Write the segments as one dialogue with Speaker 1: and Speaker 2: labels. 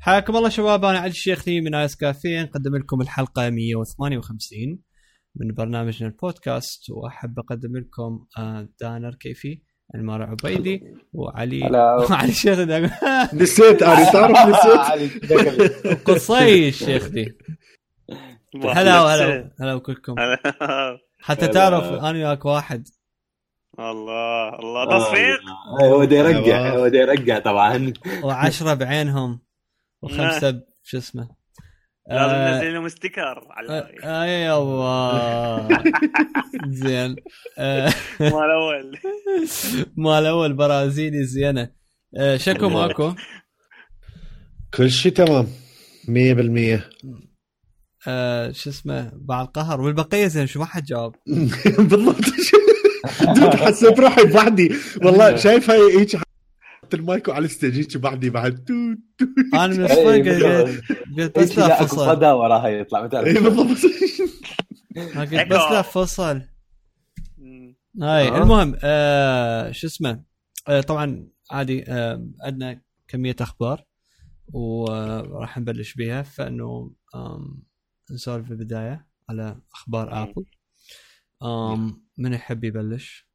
Speaker 1: حياكم الله شباب، أنا علي الشيخي من آيس كافيه، نقدم لكم الحلقة 158 من برنامجنا البودكاست، وأحب أقدم لكم دانر كيفي، المار عبيدي، وعلي علي الشيخ
Speaker 2: نسيت أنا تعرف نسيت
Speaker 1: قصي الشيخ دي. هلا وكلكم. حتى تعرف أنا وياك واحد.
Speaker 3: الله تصفيق.
Speaker 4: هو دي يرجع طبعا،
Speaker 1: و10 بعينهم و5 شو اسمه،
Speaker 3: لازم ننزل لهم ستيكر على
Speaker 1: اي الله. زين. مال الاول برازيلي زينه. شكو ماكو
Speaker 2: كل شيء تمام 100%.
Speaker 1: شو اسمه بعد القهر والبقيه زين. شو ما حد جاوب
Speaker 2: بالضبط. حسيت روحي بوحدي والله. شايف هاي هيك المايكو على الستيج بعدي بعد
Speaker 1: انا من الصفر قلت بس لا فصل
Speaker 4: صدى وراها يطلع مثلا.
Speaker 2: بالضبط.
Speaker 1: قلت بس لا فصل. هاي المهم شو اسمه. طبعا عادي. عندنا كمية اخبار وراح نبلش بيها، فانه نسولف في البداية على اخبار ابل. من يحب يبلش؟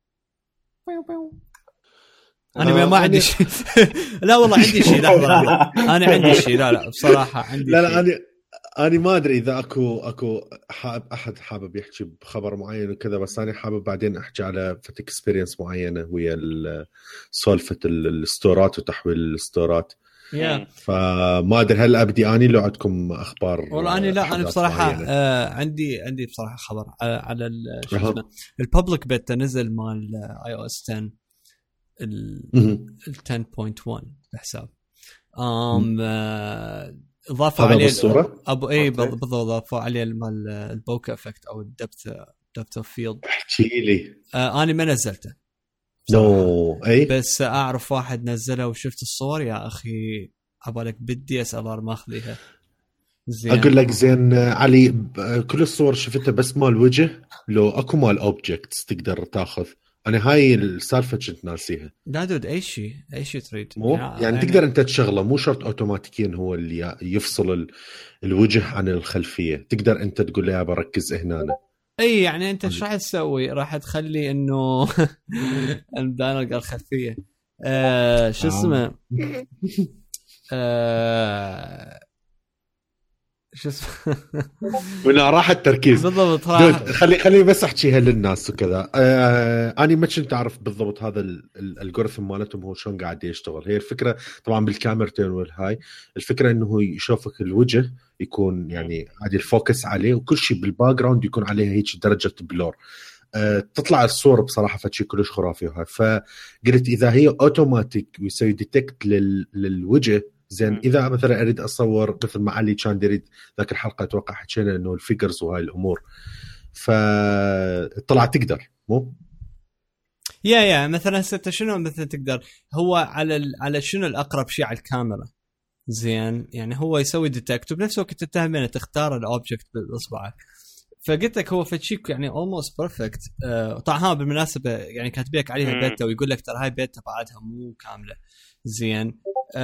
Speaker 1: أنا ما عندي شيء. لا والله عندي شيء. لحظة أنا عندي شيء. لا بصراحة عندي
Speaker 2: لا أنا ما أدري إذا أكو حابب يحكي بخبر معين وكذا، بس أنا حابب بعدين أحكي على فت إكسبيرينس معينة ويا سالفة الستورات وتحويل الستورات. فما أدري هل أبدي أني لو عندكم أخبار.
Speaker 1: والله أنا بصراحة عندي بصراحة خبر على شو اسمه الببليك بيتا نزل مال iOS 10 ال 10.1 بحساب. اضافوا عليه
Speaker 2: الصورة
Speaker 1: بالضبط اضافوا عليه مال البوكا افكت او الدبت اوف فيلد.
Speaker 2: احكي لي.
Speaker 1: انا ما نزلته
Speaker 2: اي
Speaker 1: بس اعرف واحد نزله وشفت الصور. يا اخي ابالك بدي اسال ماخذيها.
Speaker 2: زين اقول لك زين علي، كل الصور شفتها بس مال وجه. لو اكو مال اوبجكتس تقدر تاخذ. انا هاي السالفه كنت ناسيها.
Speaker 1: لا دود اي شيء تريد
Speaker 2: يعني تقدر انت تشغله، مو شرط اوتوماتيكيا هو اللي يفصل الوجه عن الخلفيه. تقدر انت تقول له يا بركز هنا.
Speaker 1: اي يعني انت شو راح تسوي؟ راح تخلي انه الدانر قال خلفيه. شو اسمه شو اسمه
Speaker 2: ولا راح التركيز
Speaker 1: بالضبط.
Speaker 2: خلي بس احكيها للناس وكذا. انا ما كنت اعرف بالضبط هذا الالغوريثم مالتهم هو شلون قاعد يشتغل. هي الفكره طبعا بالكاميرتين والهاي الفكره انه يشوفك الوجه يكون يعني عادي الفوكس عليه، وكل شيء بالباك جراوند يكون عليه هيك درجه بلور. تطلع الصور بصراحه فشي كلش خرافي. وهاي فقلت اذا هي اوتوماتيك ويسوي ديتكت للوجه زين. اذا مثلا اريد اصور مثل ما علي كان يريد ذاك الحلقه اتوقع حكينا انه الفيجرز وهاي الامور، فطلع تقدر مو
Speaker 1: يا مثلا شنو مثلا تقدر هو على شنو الاقرب شيء على الكاميرا. زين يعني هو يسوي ديتكت وبنفس الوقت تتهم تختار الاوبجكت باصبعك. فقلت لك هو فتشيك يعني almost perfect. طبعا بالمناسبه يعني كاتبيك عليها بيتا، ويقول لك ترى هاي بيتا بعدها مو كامله. زين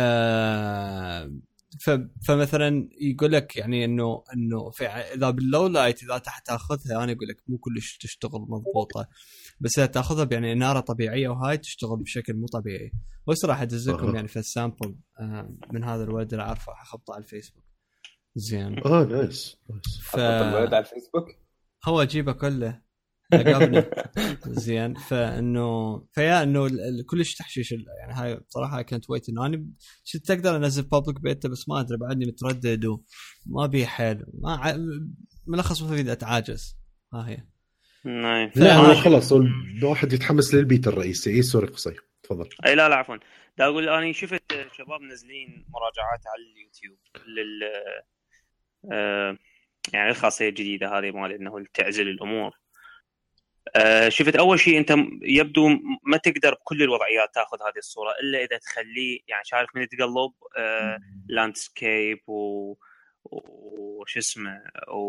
Speaker 1: فمثلا يقول لك يعني انه اذا باللو لايت اذا تحت تاخذها، انا اقول لك مو كلش تشتغل مضبوطه، بس اذا تاخذها يعني اناره طبيعيه وهاي تشتغل بشكل مو طبيعي. وصراحه ادز لكم يعني في السامبل من هذا الولد اللي اعرفه احطه على الفيسبوك. زين
Speaker 2: نايس
Speaker 4: الولد على الفيسبوك
Speaker 1: هو جيبه كله لقابنا. زين فانه كلش تحشيش يعني. هاي بصراحه كانت ويت انه انا تقدر انزل بابليك بيتا، بس ما ادري بعدني متردد وما بي حيل ما ملخص مفيد اتعاجز. ها هي
Speaker 2: لا هو خلاص الواحد يتحمس للبيت الرئيسي. اي سوري قصي تفضل.
Speaker 3: اي لا عفوا دا اقول اني شفت شباب نازلين مراجعات على اليوتيوب يعني الخاصيه الجديده هذه مال انه تعزل الامور. شفت اول شيء انت يبدو ما تقدر بكل الوضعيات تاخذ هذه الصوره الا اذا تخليه يعني شايف من تقلب لاندسكيب وش اسمه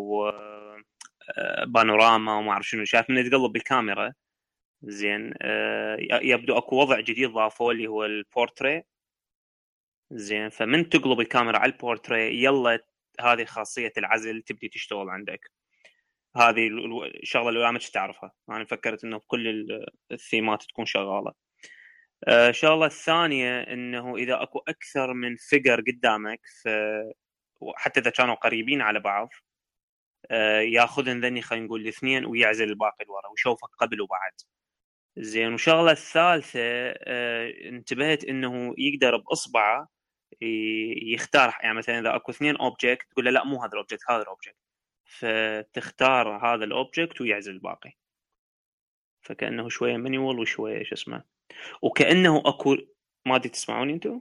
Speaker 3: بانوراما وما اعرف شنو شايف من تقلب بالكاميرا. زين يبدو اكو وضع جديد ضافوه اللي هو البورتري زين. فمن تقلب الكاميرا على البورتري يلا هذه خاصية العزل تبدي تشتغل عندك. هذه الشغلة اللي ما تعرفها. أنا فكرت إنه كل الثيمات تكون شغالة. الشغلة الثانية إنه إذا أكو أكثر من فيجر قدامك حتى إذا كانوا قريبين على بعض ياخذن ذني خلينا نقول الاثنين ويعزل الباقي لورا ويشوفك قبل وبعد. زين. وشغلة الثالثة انتبهت إنه يقدر بإصبعه يختار، يعني مثلا إذا أكو 2 أوبجكت تقول له لا مو هذا الأوبجكت هذا الأوبجكت، فتختار هذا الأوبجكت ويعزل الباقي. فكأنه شوية مانيوال وشوية إيش اسمه، وكأنه أكو ما أدري تسمعوني أنتوا؟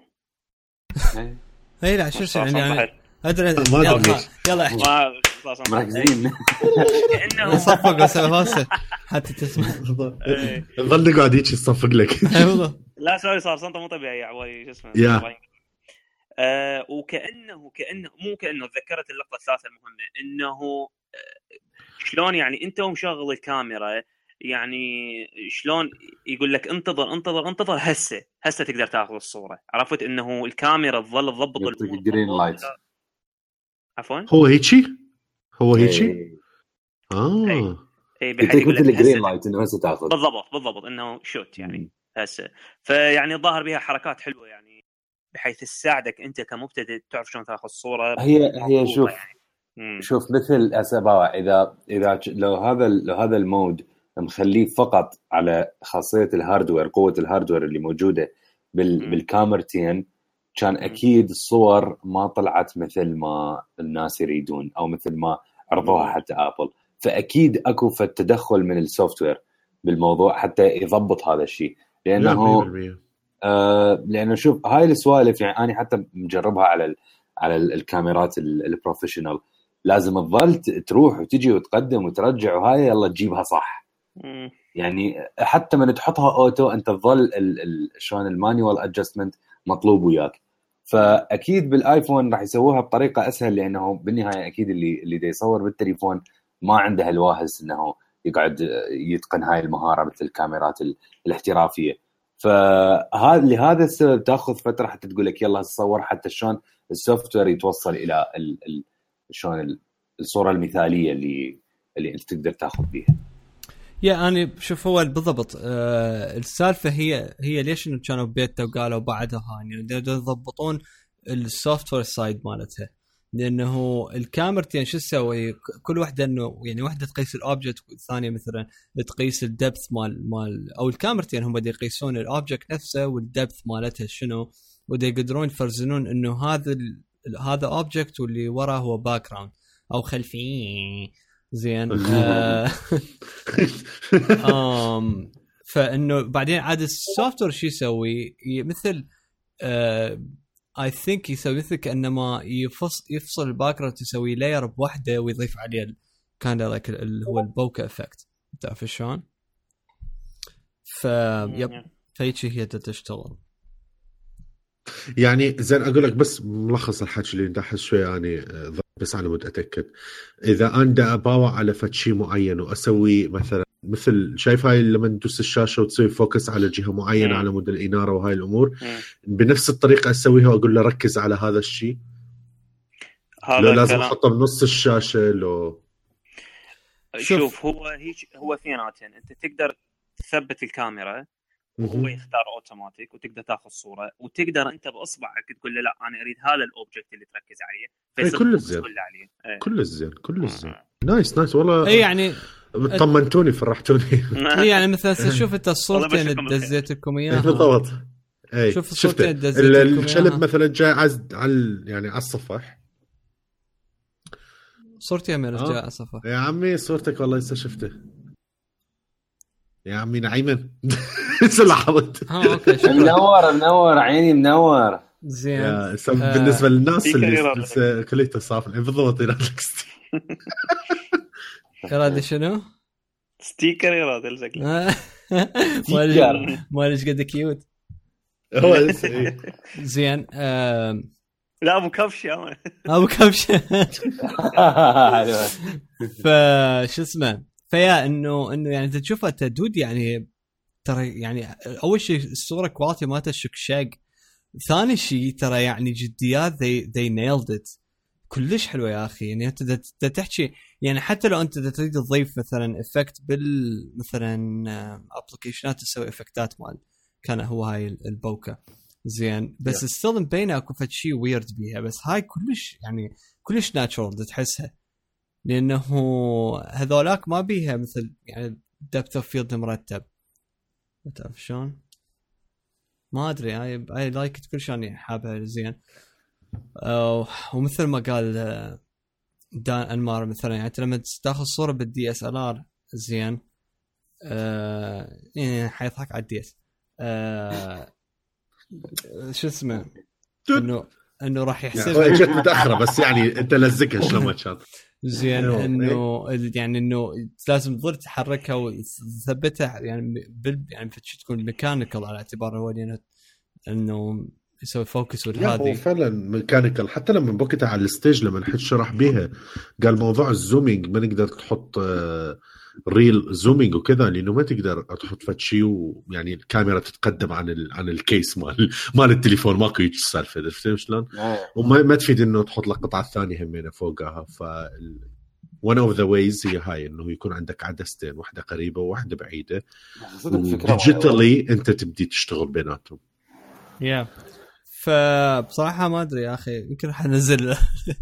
Speaker 1: هي لا شو يعني أدري يلا احكي
Speaker 4: مركزين
Speaker 3: كأنه
Speaker 1: صفق بس هوسه حتى تسمع
Speaker 2: ظل قاعد يجي يصفق لك.
Speaker 3: لا سوري صار صوته مو طبيعي يا عوالي شو اسمه. وكأنه مو كأنه تذكرت اللقطة الثالثة المهمة إنه شلون يعني أنت ومشغل الكاميرا يعني شلون يقول لك انتظر هسه تقدر تاخذ الصورة. عرفت إنه الكاميرا تظل تضبط
Speaker 4: الجرين لايت.
Speaker 3: عفوا
Speaker 2: هو هيجي
Speaker 3: بحيث يقول لك
Speaker 4: الجرين لايت إنه هسه تاخذ
Speaker 3: بالضبط إنه شوت يعني هسه. فيعني ظاهر بها حركات حلوة يعني بحيث تساعدك انت كمبتدئ تعرف شلون تاخذ الصوره.
Speaker 4: هي شوف يعني. شوف مثل اسباوع اذا لو هذا المود مخليه فقط على خاصيه الهاردوير، قوه الهاردوير اللي موجوده بالكاميرتين، كان اكيد الصور ما طلعت مثل ما الناس يريدون او مثل ما عرضوها حتى ابل. فاكيد اكو تدخل من السوفت وير بالموضوع حتى يضبط هذا الشيء، لأنه شوف هاي السوالف يعني أنا حتى مجربها على الكاميرات البروفيشنال، لازم تظل تروح وتجي وتقدم وترجع وهاي يلا تجيبها صح. يعني حتى من تحطها أوتو أنت تظل شلون المانيوال أدجستمنت مطلوب وياك. فأكيد بالآيفون راح يسووها بطريقة أسهل، لأنه بالنهاية أكيد اللي دا يصور بالتليفون ما عنده الواهس أنه يقعد يتقن هاي المهارة مثل الكاميرات الاحترافية. فلهذا السبب تاخذ فتره حتى تقول لك يلا تصور حتى شلون السوفت وير يتوصل الى شلون الصوره المثاليه اللي انت تقدر تاخذ بيها.
Speaker 1: يعني شوف هو بالضبط السالفه هي ليش انه كانوا ببيتها وقالوا بعدها يعني يضبطون السوفت وير سايد مالتها، لانه الكاميرتين شو تسوي كل واحده انه يعني واحده تقيس الاوبجكت والثانيه مثلا تقيس الدبث مال او الكاميرتين هم بدي يقيسون الاوبجكت نفسه والدبث مالتها شنو، ودا يقدرون يفرزنون انه هذا اوبجكت واللي وراه هو باك جراوند او خلفيه. زين فانه بعدين عاد السوفت وير شو يسوي مثل I think يسوي مثل كأنما يفصل الباك جراوند تسوي لاير بوحده ويضيف عليه كان لايك اللي هو البوكا افكت، تعرف شلون؟ فهيك هي تشتغل.
Speaker 2: يعني زين اقول لك بس ملخص الحكي اللي ندحس شوي يعني بس انا متاكد اذا انا اباوع على شيء معين واسوي مثل شايف هاي لما تدوس الشاشه وتسوي فوكس على جهه معينه على مود الاناره وهاي الامور بنفس الطريقه اسويها واقول له ركز على هذا الشيء. لو لازم احطه بنص الشاشه لو
Speaker 3: شوف هو اثنيناتين انت تقدر تثبت الكاميرا وهو يختار اوتوماتيك وتقدر تاخذ صوره، وتقدر انت باصبعك تقول له لا انا اريد هذا الاوبجكت اللي تركز عليه.
Speaker 2: كل الزين نايس والله.
Speaker 1: يعني
Speaker 2: طمنتوني فرحتوني.
Speaker 1: يعني مثلا شوف انت الصورتين دزيتكم اياها
Speaker 2: بالضبط.
Speaker 1: شوف الصورتين دزيتكم
Speaker 2: الشلب مثلا جاي على يعني على الصفح
Speaker 1: صورتي من جاي على الصفح
Speaker 2: يا عمي صورتك والله لسه شفته يا عمي نعيما سلحظت.
Speaker 1: اوكي
Speaker 4: منور عيني منور.
Speaker 1: زين
Speaker 2: بالنسبه للناس اللي كليته صافن بالضبط يرادك
Speaker 1: يراد شنو
Speaker 3: ستيكر يراد الشكل
Speaker 1: مالش قد كيوت
Speaker 2: هو
Speaker 1: زين
Speaker 3: لا ابو كبش يا
Speaker 1: ابو كبش فشو اسمه فيا انه يعني انت تشوفها تدود يعني ترى يعني اول شيء الصوره كواليتي مالتها شكشاق ثاني شيء ترى يعني جديات they nailed it كلش حلوه يا اخي. يعني انت تحكي يعني حتى لو انت تريد تضيف مثلا افكت مثلا ابلكيشنات تسوي افكتات مال كان هو هاي البوكه زين بس ستيل مبينه اكو فد شيء ويرد بيها بس هاي كلش يعني كلش ناتشورال تحسها لانه هذولاك ما بيها مثل يعني دبث اوف فيلد مرتب تعرف شلون ما ادري اي لايك كل شيء يعني حابها زين. ومثل ما قال دان انمار مثلا يعني لما تاخذ صوره بالدي اس ال ار زين يعني حيضحك على الدي اس شو اسمه انه راح يحسب
Speaker 2: يعني جت متاخره بس يعني انت لزقها شلون ما كان
Speaker 1: زين انه يعني انه لازم تظل تحركها وتثبتها يعني يعني تكون ميكانيكال على اعتبار هو انه يسوي فوكس
Speaker 2: هذه فعلا ميكانيكال. حتى لما بوقتها على الستيج لما نحن شرح بيها قال موضوع الزومينج ما نقدر تحط ريل زومينج وكذا لانه ما تقدر تحط فتشي ويعني الكاميرا تتقدم عن الكيس مال التليفون ماكو هيك سالفه عرفت شلون وما تفيد انه تحط لك قطعه ثانيه همينه فوقها. ف one of the ways هي هاي انه يكون عندك عدستين واحده قريبه وواحده بعيده ديجيتالي انت تبدي تشتغل بيناتهم.
Speaker 1: فبصراحه ما ادري يا اخي يمكن حنزل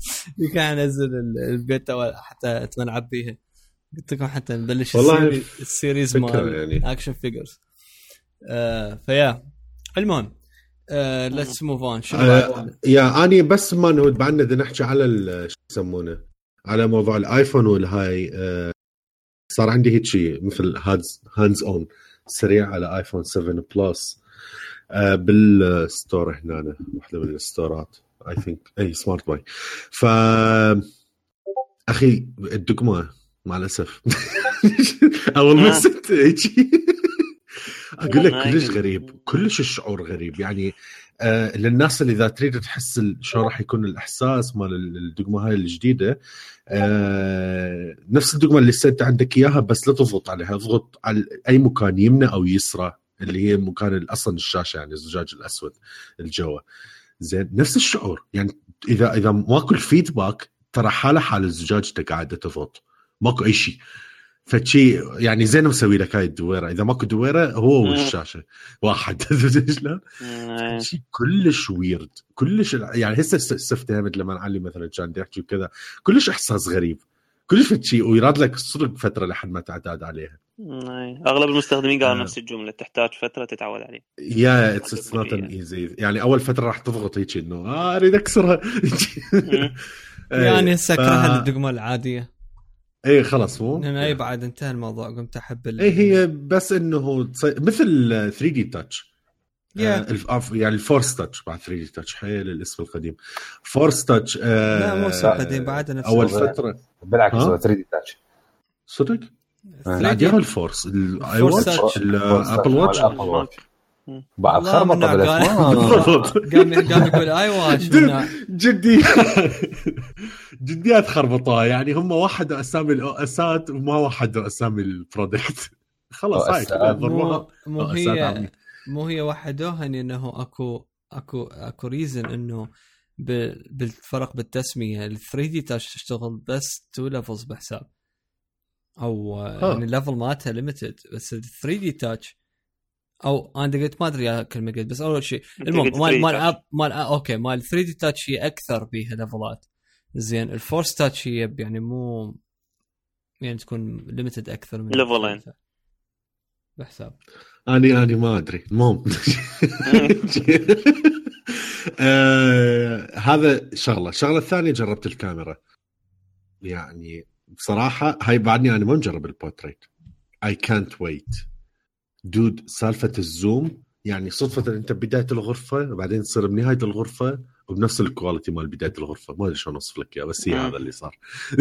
Speaker 1: البيتا حتى اتمنعب بيها قلت لكم حتى نبلش السيريز مال يعني. اكشن فيجرز فيا المهم ليتس موف اون
Speaker 2: يا اني بس ما نود بعدنا نحكي على شو يسمونه على موضوع الايفون والهاي صار عندي هيك شيء مثل هاندز اون سريع على ايفون 7 بلس بالستور هنا واحده من الستورات اي ثينك اي سمارت باي. ف اخي الدقمه مع الاسف اول ما ست هيك اقول لك كلش غريب كلش الشعور غريب يعني للناس اللي اذا تريد تحس شو راح يكون الاحساس مال الدقمه هاي الجديده نفس الدقمه اللي سنت عندك اياها بس لا تضغط عليها اضغط على اي مكان يمنى او يسرى اللي هي مكان اصلا الشاشه يعني الزجاج الاسود الجوا زين نفس الشعور يعني اذا ماكو الفيدباك ترى حال الزجاج انت قاعده تضغط ماكو اي شيء فشي يعني زين مسوي لك هاي الدويره اذا ماكو دويره هو والشاشه واحد شلون شيء كلش ويرد كلش يعني هسه استفهمت لما نعلي مثلا كان يحكي كذا كلش احساس غريب كلش شيء ويراد لك صدق فتره لحد ما تعتاد عليها.
Speaker 3: اغلب المستخدمين قالوا نفس الجمله تحتاج فتره تتعود عليه
Speaker 2: يا اتس نوت ان ايزي يعني اول فتره راح تضغط هيك انه اريد اكسرها
Speaker 1: يعني سكرها الدقمه العاديه
Speaker 2: اي خلاص مو
Speaker 1: اي بعد انتهى الموضوع قمت احب
Speaker 2: اي هي بس انه مثل 3 دي تاتش يعني الفورس تاتش بعد 3 دي تاتش حيل الاسم القديم فورس تاتش
Speaker 1: لا مو اسم قديم بعد نفس
Speaker 2: اول فتره
Speaker 4: بالعكس هو 3 دي تاتش
Speaker 2: صدق بعدين الفورس الاي واتش الابل واتش
Speaker 4: بعد خربطه
Speaker 1: قام يقول اي واتش
Speaker 2: جديات خربطه يعني هم وحدوا اسامي الاواسات وما وحدوا اسامي البرودكت خلاص هاي
Speaker 1: مو هي وحدوها انه اكو ريزن انه بالفرق بالتسميه ال 3 دي تاتش تشتغل بس 2 ليفلز بحساب او يعني الليفل مالتها ليميتد بس ال 3 دي تاتش او انا قلت ما ادري يا كلمه قلت بس اول شيء المهم مال اوكي مال 3 دي تاتش هي اكثر بيها ليفلات زين الفورس تاتش هي يعني مو يعني تكون ليميتد اكثر من
Speaker 3: ليفلين
Speaker 1: بحساب
Speaker 2: اني ما ادري المهم هذا شغله الثانيه جربت الكاميرا يعني بصراحه هاي بعدني انا ما مجرب البورتريت I can't wait دود سالفه الزوم يعني صدفه انت بدايه الغرفه وبعدين تصير بنهايه الغرفه وبنفس الكواليتي مال بدايه الغرفه ما ادري شلون اوصف لك اياه بس هي هذا اللي صار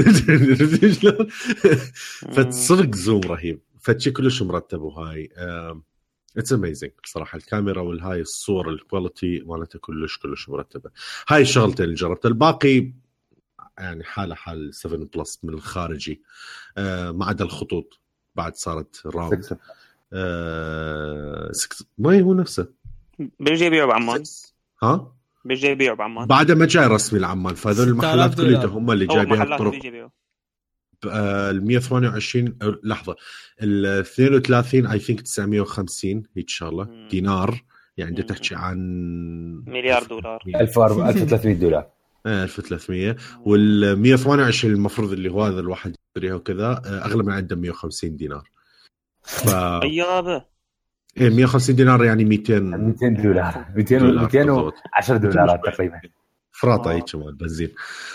Speaker 2: فتصدق زوم رهيب فتشي كلش مرتب وهاي اتس اميزنج بصراحه الكاميرا والهاي الصور الكواليتي مالتها كلش مرتبه. هاي الشغلتين اللي جربتها الباقي يعني حال 7 بلس من الخارجي ما عدا الخطوط بعد صارت راوند ما هو نفسه
Speaker 3: بيجي يبيعوا بعمان
Speaker 2: ها
Speaker 3: بيجي يبيعوا بعمان
Speaker 2: بعد ما جاي رسمي لعمان، فهذول المحلات كلها هم اللي جايبين الطرق. ال 128 لحظه، ال 32 اي ثينك 950 هيك شغله دينار، يعني انت تحكي عن
Speaker 3: مليار دولار،
Speaker 4: 1300 دولار.
Speaker 2: 1300. وال 128 المفروض اللي هو هذا الواحد يشتريها وكذا اغلى من عنده 150 دينار.
Speaker 3: ايابه
Speaker 2: 150 دينار يعني 200
Speaker 4: دولار، 210 دولارات تقريبا،
Speaker 2: فراطه هيك مال بنزين.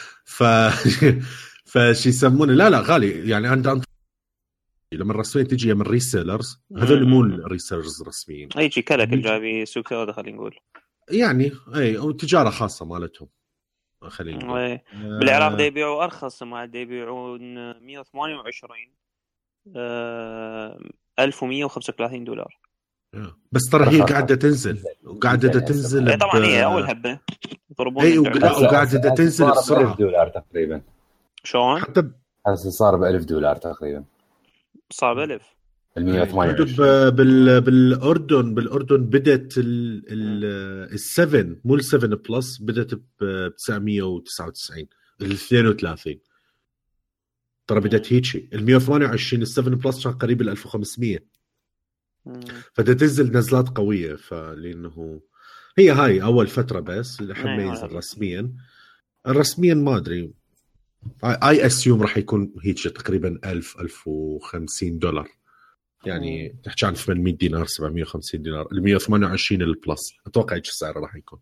Speaker 2: فشي يسمونه لا غالي يعني. انت لما الرسميين تجي من ريسيلرز، هذول مو ريسيلرز رسميين،
Speaker 3: هيجي كلك الجايبي سوق هذا خلينا نقول
Speaker 2: يعني اي او تجاره خاصه مالتهم خلينا نقول.
Speaker 3: بالعراق دا يبيعوا ارخص، ما دا يبيعون 128 1135 دولار.
Speaker 2: بس ترى هي قاعده تنزل وقاعده تنزل
Speaker 3: طبعا هي اول هبه
Speaker 2: اي وقاعده تنزل بسرعه
Speaker 4: $1000 تقريبا.
Speaker 3: شلون
Speaker 4: حتى صار $1000 تقريبا،
Speaker 3: صار ب1000
Speaker 4: 128.
Speaker 2: بالاردن بدت ال7 مو ال7 بلس، بدت ب 999 ال 32 ترى بدت هيك. ال 128 ال7 بلس كان قريب ال 1500، فتنزل نزلات قويه. فلانه هي هاي اول فتره بس لحد ما ينزل رسميا. الرسميا ما ادري، اي اسيوم راح يكون هيك تقريبا 1050 دولار، يعني تحكي عن 800 دينار 750 دينار. ال 128 البلس اتوقع هيك السعر راح يكون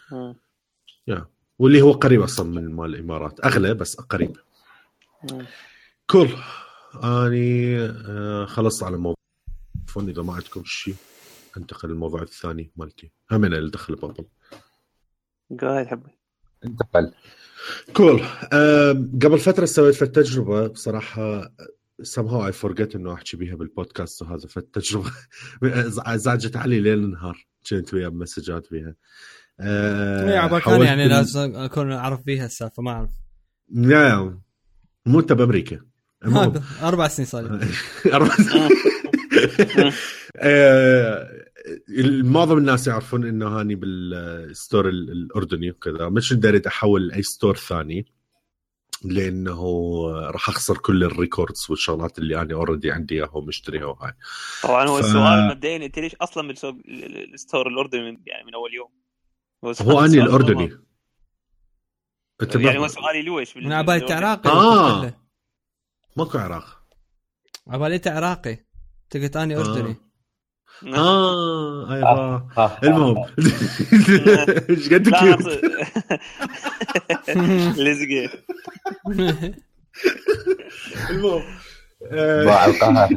Speaker 2: واللي هو قريب اصلا من مال الامارات، اغلى بس قريب. كول اني خلصت على موضوع فون. اذا ما عندكم شيء انتقل للموضوع الثاني مالتي، هم انا اللي دخل بابل.
Speaker 3: قاعد حبي
Speaker 4: انتقل.
Speaker 2: كول. قبل فتره سويت تجربه بصراحه somehow I forget انه احكي بيها بالبودكاست، وهذا فالتجربه زعجت علي ليل نهار، كنت ويا مسجات بيها.
Speaker 1: يعني لازم اكون اعرف بيها السالفه، ما اعرف.
Speaker 2: لا مو انت بامريكا
Speaker 1: 4 سنين صار.
Speaker 2: معظم الناس يعرفون انه هاني بالستور الاردني وكذا، مش داري احول اي ستور ثاني لانه راح اخسر كل الريكوردز والشغلات اللي انا اوريدي عندي اياها ومشتريها وهاي.
Speaker 3: طبعا هو السؤال مبدئيا انت ليش اصلا بالسوق الستور الاردني يعني من اول يوم؟
Speaker 2: هو اني الاردني
Speaker 3: يعني هو سؤالي لويش
Speaker 1: من عبالي عراقي.
Speaker 2: ماكو عراق،
Speaker 1: عبالي عراقي تقلت اني اردني.
Speaker 2: ايوه المهم ايش قد كيوت
Speaker 3: لزقه.
Speaker 2: المهم
Speaker 4: باع القهر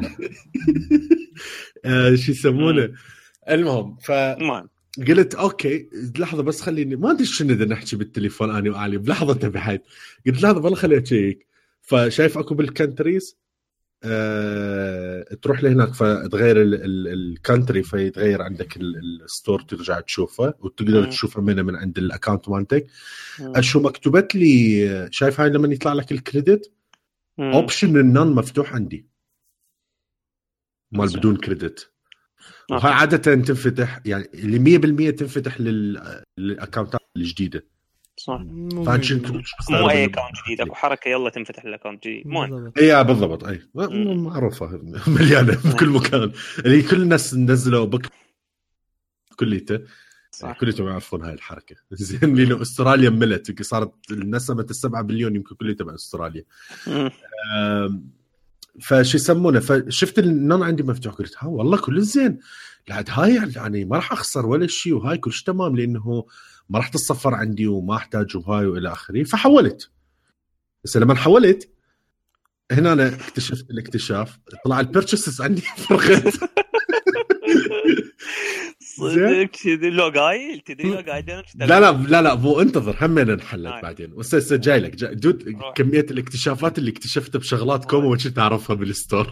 Speaker 2: شو يسمونه. المهم قلت اوكي لحظه بس خليني، ما ادري شنو بدنا نحكي بالتليفون انا وعلي بلحظه تبعت. قلت لحظه والله خليني اشيك. فشايف اكو بالكانتريز تروح لهناك فتغير الكانتري، فيتغير عندك الستور، ترجع تشوفه وتقدر تشوفه من عند الاكاونت مالتك. شو مكتوبت لي شايف هاي لما يطلع لك الكريدت اوبشن النون مفتوح عندي مال بدون كريدت، وهاي عاده تنفتح يعني اللي 100% تنفتح للاكاونتات الجديده.
Speaker 3: صح.
Speaker 2: مو
Speaker 3: اي اكاونت جديد اكو حركه يلا تنفتح الاكاونت جديد. مو
Speaker 2: اي بالضبط، اي معروفه مليانه بكل مكان، اللي كل الناس نزلوا كليته كليته يعرفون هاي الحركه زين. لانه استراليا ملت صارت نسمه 7 بليون يمكن كليته تبع استراليا. فشو يسمونه، فشفت النون عندي مفتوح، قلت ها والله كل زين، لا هاي يعني ما راح اخسر ولا شيء، وهاي كل شيء تمام لانه ما راح تتصفر عندي وما احتاج وهاي والى اخره. فحولت. بس لما حولت هنا أنا اكتشفت الاكتشاف، طلع البيرتشيسز عندي فرقت.
Speaker 3: صدق تدري لو قايل
Speaker 2: لا مو انتظر همين نحلت بعدين جاي لك دود كميه الاكتشافات اللي اكتشفتها بشغلات كومو ما كنت اعرفها بالستور.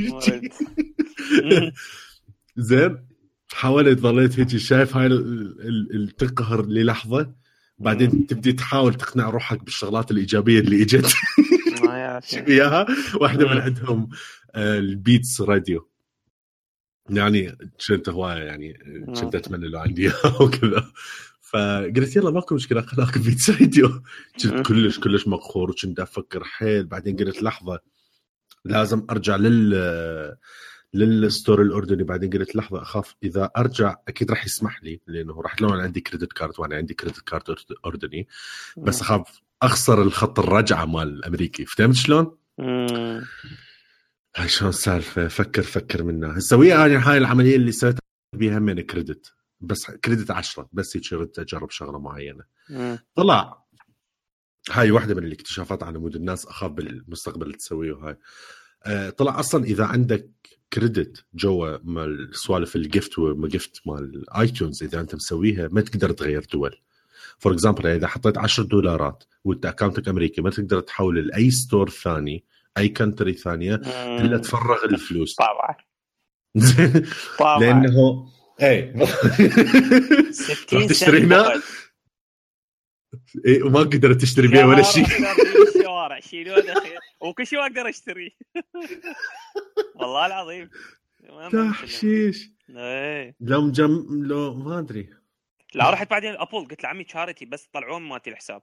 Speaker 2: زين حاولت ظليت هيك شايف هاي التقهر للحظه، بعدين تبدي تحاول تقنع روحك بالشغلات الايجابيه اللي اجت وياها. واحده من عندهم البيتس راديو، يعني كنت هوايه يعني كنت اتمنى لو عندي وكذا. فقلت يلا ماكو مشكله خلاك بيتزا فيديو. كنت كلش مقهور وكنت افكر حيل. بعدين قلت لحظه لازم ارجع للستور الاردني. بعدين قلت لحظه اخاف اذا ارجع اكيد راح يسمح لي لانه راح لو انا عندي كريدت كارد وانا عندي كريدت كارد اردني بس اخاف اخسر الخط الرجعه مال الامريكي. فهمت شلون؟ هاي شلون السالفه. فكر منها هسويها انا. هاي العمليه اللي سويتها بيها من كريدت بس كريدت 10 بس يشرد اجرب شغله معينه. طلع هاي واحده من الاكتشافات على مود الناس اخاف بالمستقبل تسويه. هاي طلع اصلا اذا عندك كريدت جوا مال سوالف الجيفت وما جيفت مال ايتونز اذا انت مسويها ما تقدر تغير دول. فور اكزامبل اذا حطيت $10 وانت اكاونتك امريكي ما تقدر تحول لاي ستور ثاني اي كنتري ثانيه الا تفرغ الفلوس.
Speaker 3: طبعا
Speaker 2: لانه اي
Speaker 3: 60
Speaker 2: تشترينا اي وما قدر تشتري بيه ولا شيء.
Speaker 3: الشوارع شيلونه وكل شيء اقدر اشتريه. والله العظيم
Speaker 2: تحشيش. لو ما ادري.
Speaker 3: لا رحت بعدين ابل قلت لعمي تشاريتي بس طلعون مالتي الحساب.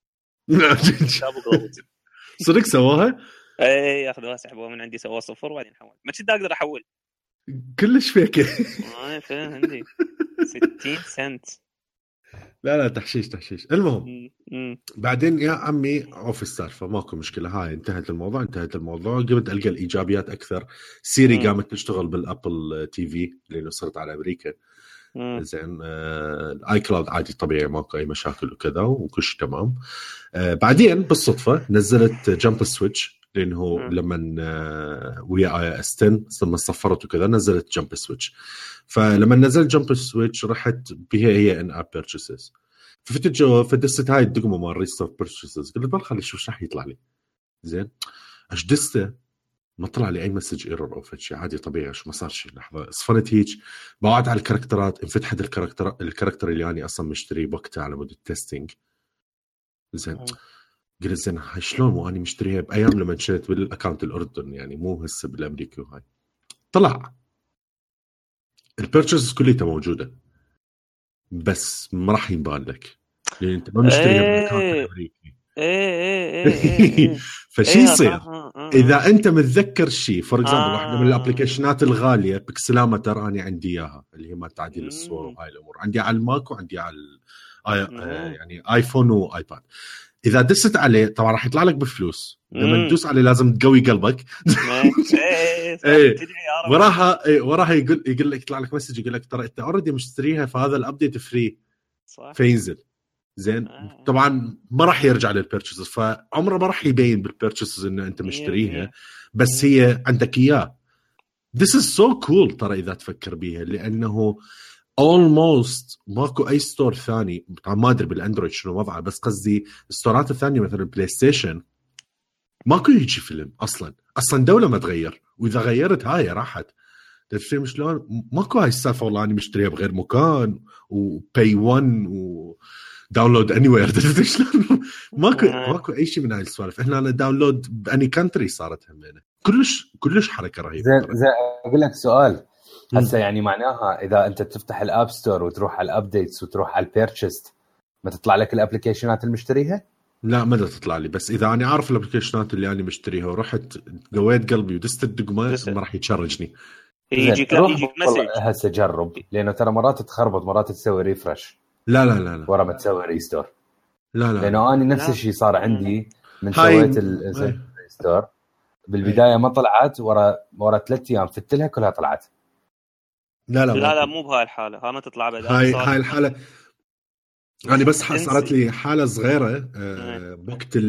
Speaker 2: صدق سواها؟
Speaker 3: اي ياخذوها سحبوها من عندي سووا صفر وبعدين حول. ما كنت اقدر احول
Speaker 2: كلش فيك.
Speaker 3: انا فاهم عندي 60 سنت.
Speaker 2: لا تحشيش. المهم بعدين يا عمي عوف السالفه ماكو مشكله. هاي انتهت الموضوع. قمت القى الايجابيات اكثر. سيري قامت تشتغل بالابل تي في لانه صرت على امريكا. زين الاي كلاود عادي طبيعي ماكو اي مشاكل وكذا وكل شيء تمام. بعدين بالصدفه نزلت جامب سويتش لانه لما ويا اي اس 10 لما صفرت وكذا نزلت جامب سويتش. فلما نزلت جامب سويتش رحت بها هي ان اب بيرتشيسز. ففتت جوا فدست هاي الدقمه مال ريستور بيرتشيسز. قلت بخلي شوف راح يطلع لي. زين ايش دسته ما طلع لي اي مسج ايرور او شيء عادي طبيعي. ما صار شيء. لحظه صفنت هيك بعد على الكاركترات انفتحت الكاركتر اللي انا اصلا مشتري وقتها على مود التستينج. زين قلت زين هاي شلون واني مشتريها بايام لما شريت بالاكونت الاردن يعني مو هسه بالامريكي. وهاي طلع البيرتشيز كلها موجوده بس ما راح يبان لك لان انت ما مشتريها بالاكونت الامريكي. فشي يصير اذا انت متذكر شيء فور اكزامبل واحده من الابلكيشنات الغاليه بيكسلامتر انا عندي اياها اللي هي ما تعديل الصور وهاي الامور عندي على الماك وعندي على يعني ايفون وايباد. اذا دست عليه طبعا راح يطلع لك بفلوس. لما تدوس عليه لازم تقوي قلبك. وراها يقول لك يطلع لك مسج يقول لك ترى انت اوريدي مشتريها فهذا الابديت فري فينزل. زين طبعا ما راح يرجع للبيرتشيز فعمره ما راح يبين بالبيرتشيز انه انت مشتريها بس هي عندك اياه. This is so cool ترى اذا تفكر بيها لانه almost ماكو اي ستور ثاني. طبعا ما ادري بالاندرويد شنو وضعه بس قصدي الستورات الثانيه مثلا البلاي ستيشن ماكو يجي فيلم اصلا دوله ما تغير واذا غيرت هاي راحت. تفهم شلون؟ ماكو هاي السالفه والله اني مشتريها بغير مكان وباي 1 وداونلود اني وير. ماكو اي شيء من هاي السوالف. احنا انا داونلود باني كانتري صارت همينه كلش حركه رهيبه.
Speaker 4: زين اقول لك سؤال هسه يعني معناها اذا انت تفتح الاب ستور وتروح على الابديتس وتروح على البيرتشيست ما تطلع لك الابلكيشنات اللي مشتريها؟
Speaker 2: لا ما تطلع لي بس اذا انا عارف الابلكيشنات اللي انا مشتريها ورحت قويت قلبي ودست الدقمه ما راح يتشرجني.
Speaker 3: يجيك مسج
Speaker 4: هسه جرب لانه ترى مرات تخربط مرات تسوي ريفرش.
Speaker 2: لا
Speaker 4: ورا ما تسوي ريستور.
Speaker 2: لا
Speaker 4: لانه انا نفس الشيء صار عندي من سويت الريستور بالبدايه ما طلعت ورا 3 ايام فت لها كلها طلعت.
Speaker 3: لا مو بهاي الحاله. ها ما تطلع بعد
Speaker 2: هاي الحاله يعني بس صارت لي حاله صغيره وقت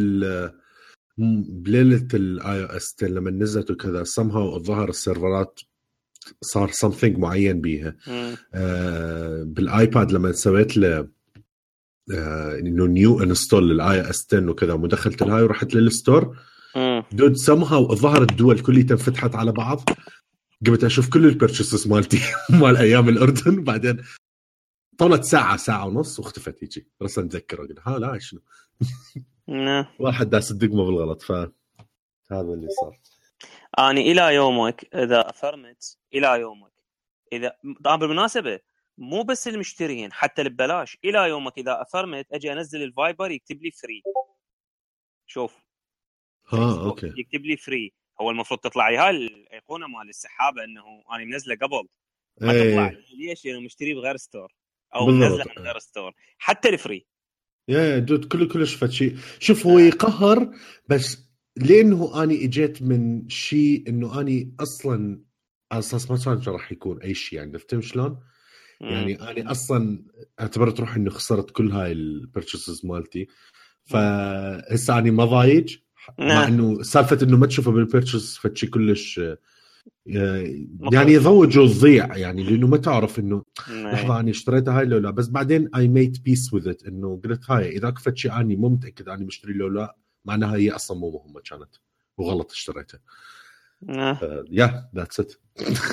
Speaker 2: بليله الاي او اس لما نزلت وكذا somehow الظهر السيرفرات صار something معين بيها. بالايباد لما سويت له انه نيو انستول للاي او اس 10 وكذا ودخلت الهاي ورحت للستور دود somehow الظهر الدول كلها تنفتحت على بعض. قمت اشوف كل البيرتشيسز مالتي مال ايام الاردن. بعدين طولت ساعة ونص واختفت يجي رسل نتذكر قلت لا شنو واحد داس الدقمة بالغلط. فهذا اللي صار.
Speaker 3: أنا إلى يومك إذا أفرمت إلى يومك إذا طبعا بالمناسبة مو بس المشترين حتى ببلاش. الى يومك اذا افرمت اجي انزل الفايبر يكتب لي فري. شوف
Speaker 2: اوكي
Speaker 3: يكتب لي فري. هو المفروض تطلع لي هاي الايقونه مال السحابه انه انا منزله قبل ما تطلع ليش انا مشتري بغير ستور او منزله من غير ستور حتى الفري.
Speaker 2: يا دود كلش فشي. شوف هو يقهر بس لانه اني اجيت من شيء انه اني اصلا اساس ما كان راح يكون اي شيء يعني فهمت شلون يعني اني اصلا اعتبرت روحي انه خسرت كل هاي البيرتشيسز مالتي فهسه اني ما ضايج مع انه سالفه انه ما تشوفه بالبيرتشيز فشي كلش يعني يضوج وتضيع يعني لانه ما تعرف انه لحظه اني اشتريتها هاي لو لا. بس بعدين اي ميت بيس وذ ات انه قلت هاي اذا كفت شيء اني مو متاكد اني مشتري لو لا معناها هي اصلا مو مهمه كانت وغلط اشتريتها. يا ذاتس ات.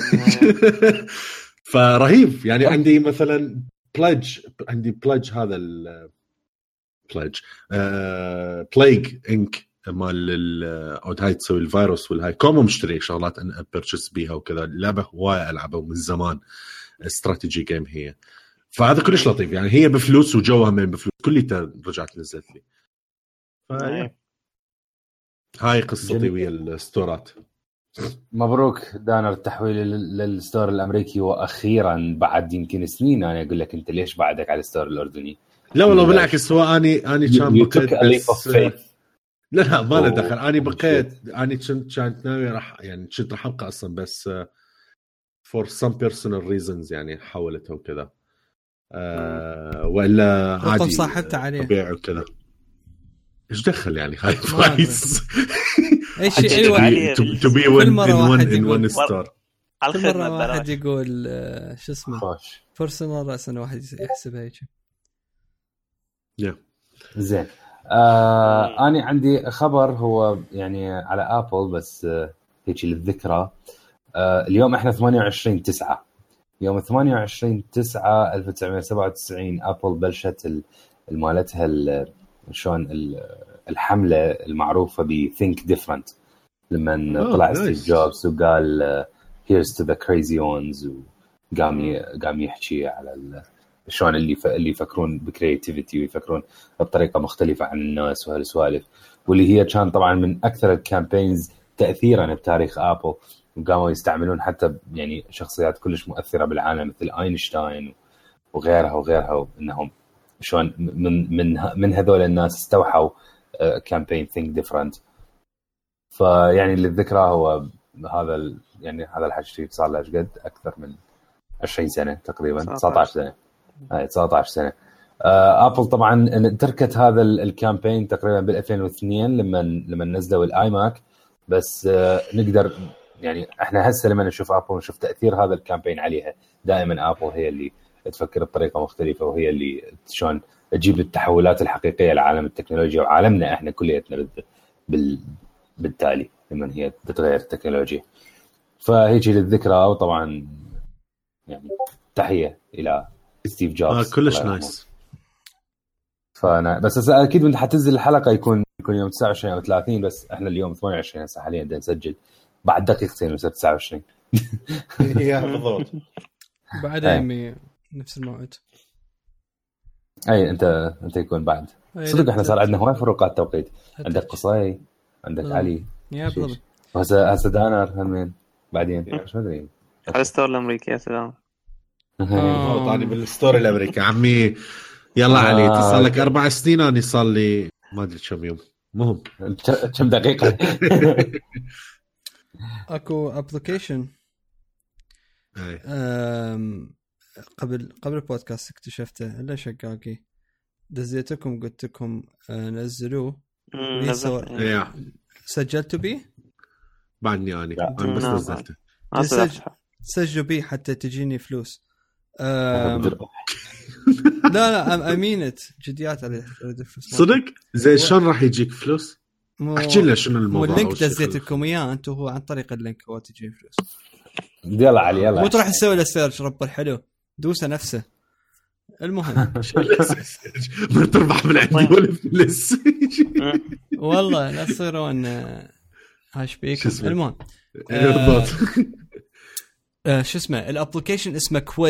Speaker 2: فرهيب يعني عندي مثلا عندي بلج هذا البلج بلايج انك مال الاود هاي تسوي الفيروس والهاي كومو مشتري شغلات انا بيرتشيس بيها وكذا. لعبه هوايه العبها من زمان استراتيجي جيم هي. فهذا كلش لطيف يعني هي بفلوس وجوها من بفلوس كلها رجعت نزلت لي. هاي قصتي ويا الستورات.
Speaker 4: مبروك دانر التحويل للستور الامريكي واخيرا بعد يمكن سنين. انا اقول لك انت ليش بعدك على الستور الاردني؟
Speaker 2: لا والله بالعكس هو اني كان بقيت لا ما له دخل. اني بقيت اني كنت ناوي راح يعني كنت راح ابقى اصلا بس for some personal reasons يعني حولتها وكذا ولا عادي
Speaker 1: صاحبته عليه
Speaker 2: بيع وكذا. ايش دخل يعني هاي برايس
Speaker 1: اي شيء ايوه
Speaker 2: to be one star.
Speaker 1: كل مرة واحد يقول شو اسمه بيرسونال رأسا واحد يحسبها هيك.
Speaker 4: زين أنا عندي خبر هو يعني على أبل بس هيك للذكرى. اليوم إحنا 28/9 يوم 28/9/1997 أبل بلشت المالتها شلون الحملة المعروفة ب Think Different لما طلع ستيف جوبز وقال Here's to the crazy ones وقام يحكي على شلون اللي يفكرون بكرياتيفيتي ويفكرون بطريقة مختلفة عن الناس وهالسوالف. واللي هي كان طبعا من أكثر الكامبينز تأثيرا بتاريخ أبل وقاموا يستعملون حتى يعني شخصيات كلش مؤثرة بالعالم مثل أينشتاين وغيرها إنهم شلون من هذول الناس استوحوا كامبين Think Different. فيعني للذكرى هو هذا يعني هذا الحكي صار له قد أكثر من 20 سنة تقريبا 19 سنة 19 سنة. أبل طبعا تركت هذا الكامبين تقريبا بال 2002 لما نزلوا الآي ماك. بس نقدر يعني احنا هسه لما نشوف أبل ونشوف تأثير هذا الكامبين عليها دائما أبل هي اللي تفكر بطريقة مختلفة وهي اللي شلون تجيب التحولات الحقيقية لعالم التكنولوجيا وعالمنا احنا كلياتنا بالتالي لما هي تتغير التكنولوجيا. فهيجي للذكرى وطبعا يعني تحية إلى ستيف جوبز
Speaker 2: كلش نايس.
Speaker 4: فأنا بس أكيد من حتنزل الحلقة يكون يوم 29 أو 30 بس إحنا اليوم 28 هسه حاليا بدنا نسجل بعد دقيقتين وصار 29.
Speaker 2: يا بالضبط
Speaker 1: بعد يمي نفس الموعد.
Speaker 4: أي أنت يكون بعد صدق إحنا صار عندنا هواي فروقات توقيت. عندك قصي عندك علي
Speaker 1: يا بالضبط.
Speaker 4: هسه دانر همين بعدين شو أدري
Speaker 3: على الستور الأمريكي يا سلام.
Speaker 2: طاني بالستور الأمريكي عمي. يلا علي تصل لك 4 سنين أنا صار لي ما أدري كم يوم مهم
Speaker 4: كم دقيقة.
Speaker 1: أكو أبليكيشن قبل البودكاست اكتشفته إلا شقاقي دزيتكم قلت لكم نزلوه سجلتوا بيه
Speaker 2: بعدني أنا بس نزلته
Speaker 1: سجلوا بيه حتى تجيني فلوس. لا أمينت جديات على الفلوس
Speaker 2: صدق زي شلون راح يجيك فلوس؟ احكي لنا شنو الموضوع.
Speaker 1: اللينك دزيتكم اياه انتم هو عن طريق اللينك هو تجي فلوس.
Speaker 4: يلا علي يلا
Speaker 1: مو تروح تسوي له سيرش رب الحلو دوسه نفسه. المهم
Speaker 2: ما تربح من عندي ولا فلوس
Speaker 1: والله لا تصيرون هاش بيكم. المهم
Speaker 2: بالضبط
Speaker 1: شو اسمه الابلكيشن اسمه كويد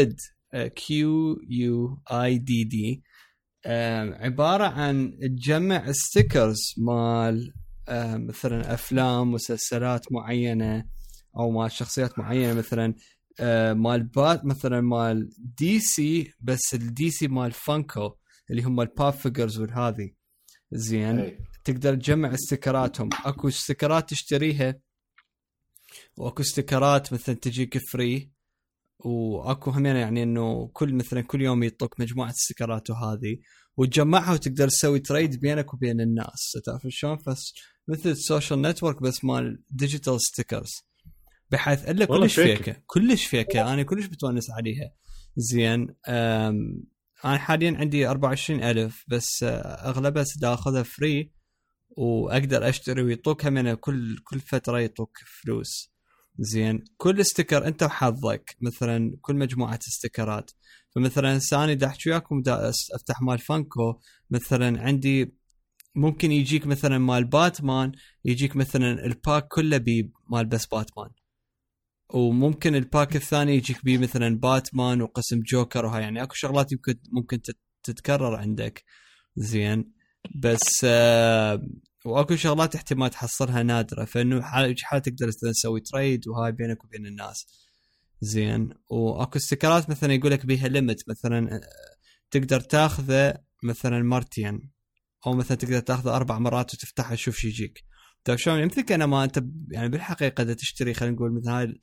Speaker 1: QUIDD عبارة عن تجمع ستيكرز مال مثلا أفلام مسلسلات معينة أو مال شخصيات معينة، مثلا مال بات مثلا مال دي سي، بس الدي سي مال فانكو اللي هم الباب فيجرز والهذه زين. تقدر تجمع استيكراتهم، اكو استيكرات تشتريها واكو استيكرات مثلا تجيك فري، واكو هم يعني انه كل يوم يطلق مجموعه استيكرات وهذه وتجمعها وتقدر تسوي تريد بينك وبين الناس. تعرف شلون؟ مثل السوشيال نتورك بس مال ديجيتال ستيكرز، بحيث الا كلش فيكه انا كلش بتونس عليها زين. انا حاليا عندي 24,000 بس اغلبها اخذها فري واقدر اشتري ويطوك همنا كل فتره يطوك فلوس زين. كل استيكر انت وحظك، مثلا كل مجموعه استيكرات. فمثلا ثاني دا احكي وياكم دا افتح مال فانكو، مثلا عندي ممكن يجيك مثلا مال باتمان يجيك مثلا الباك كله مال بس باتمان، وممكن الباك الثاني يجيك بيه مثلا باتمان وقسم جوكر وهاي، يعني اكو شغلات ممكن تتكرر عندك زين. بس واكو شغلات احتمال تحصلها نادرة، فانه حال تقدر تسوي تريد وهاي بينك وبين الناس زين. واكو استيكرات مثلا يقولك بيها ليمت، مثلا تقدر تاخذه مثلا مرتين، او مثلا تقدر تاخذه 4 مرات وتفتحه تشوف شو يجيك. طيب شلون يمكن انا ما انت يعني بالحقيقه اذا تشتري خلينا نقول مثل هاي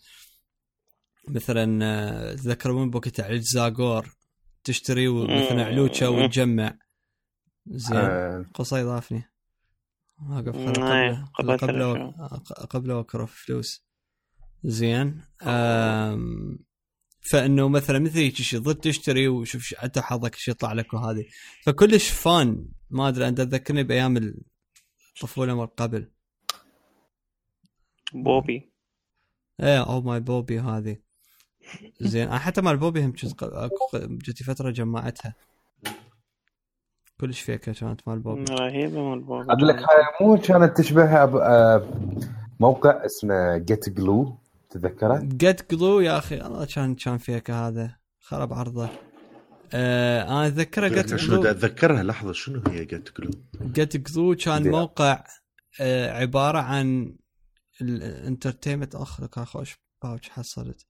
Speaker 1: مثلا تذكرون بوقت على زاغور تشتري مثلا علوشة وتجمع زين. قصي ضافني واقف قبله وكرف فلوس زين. فانه مثلا مثل هيك شيء ضد تشتري وشوف حتى حظك شيء يطلع لك وهذه، فكلش فان. ما ادري انت تذكرني بايام الطفوله من قبل.
Speaker 3: بوبي
Speaker 1: او ماي بوبي هذه زين. انا حتى مال بوبي هم جتي فتره جمعتها كلش فيك كانت مال بوبي
Speaker 3: رهيبه مال بوبي.
Speaker 4: اقول لك هاي مو كانت تشبه موقع اسمه جيت جلو، تذكره؟
Speaker 1: جيت جلو يا اخي الله كان فيك هذا خرب عرضه. انا اتذكره جيت
Speaker 2: جلو. اتذكرها لحظه شنو هي جيت جلو؟
Speaker 1: جيت جلو كان موقع عباره عن الانترتينمنت. اخذك اخوش باوش حصلت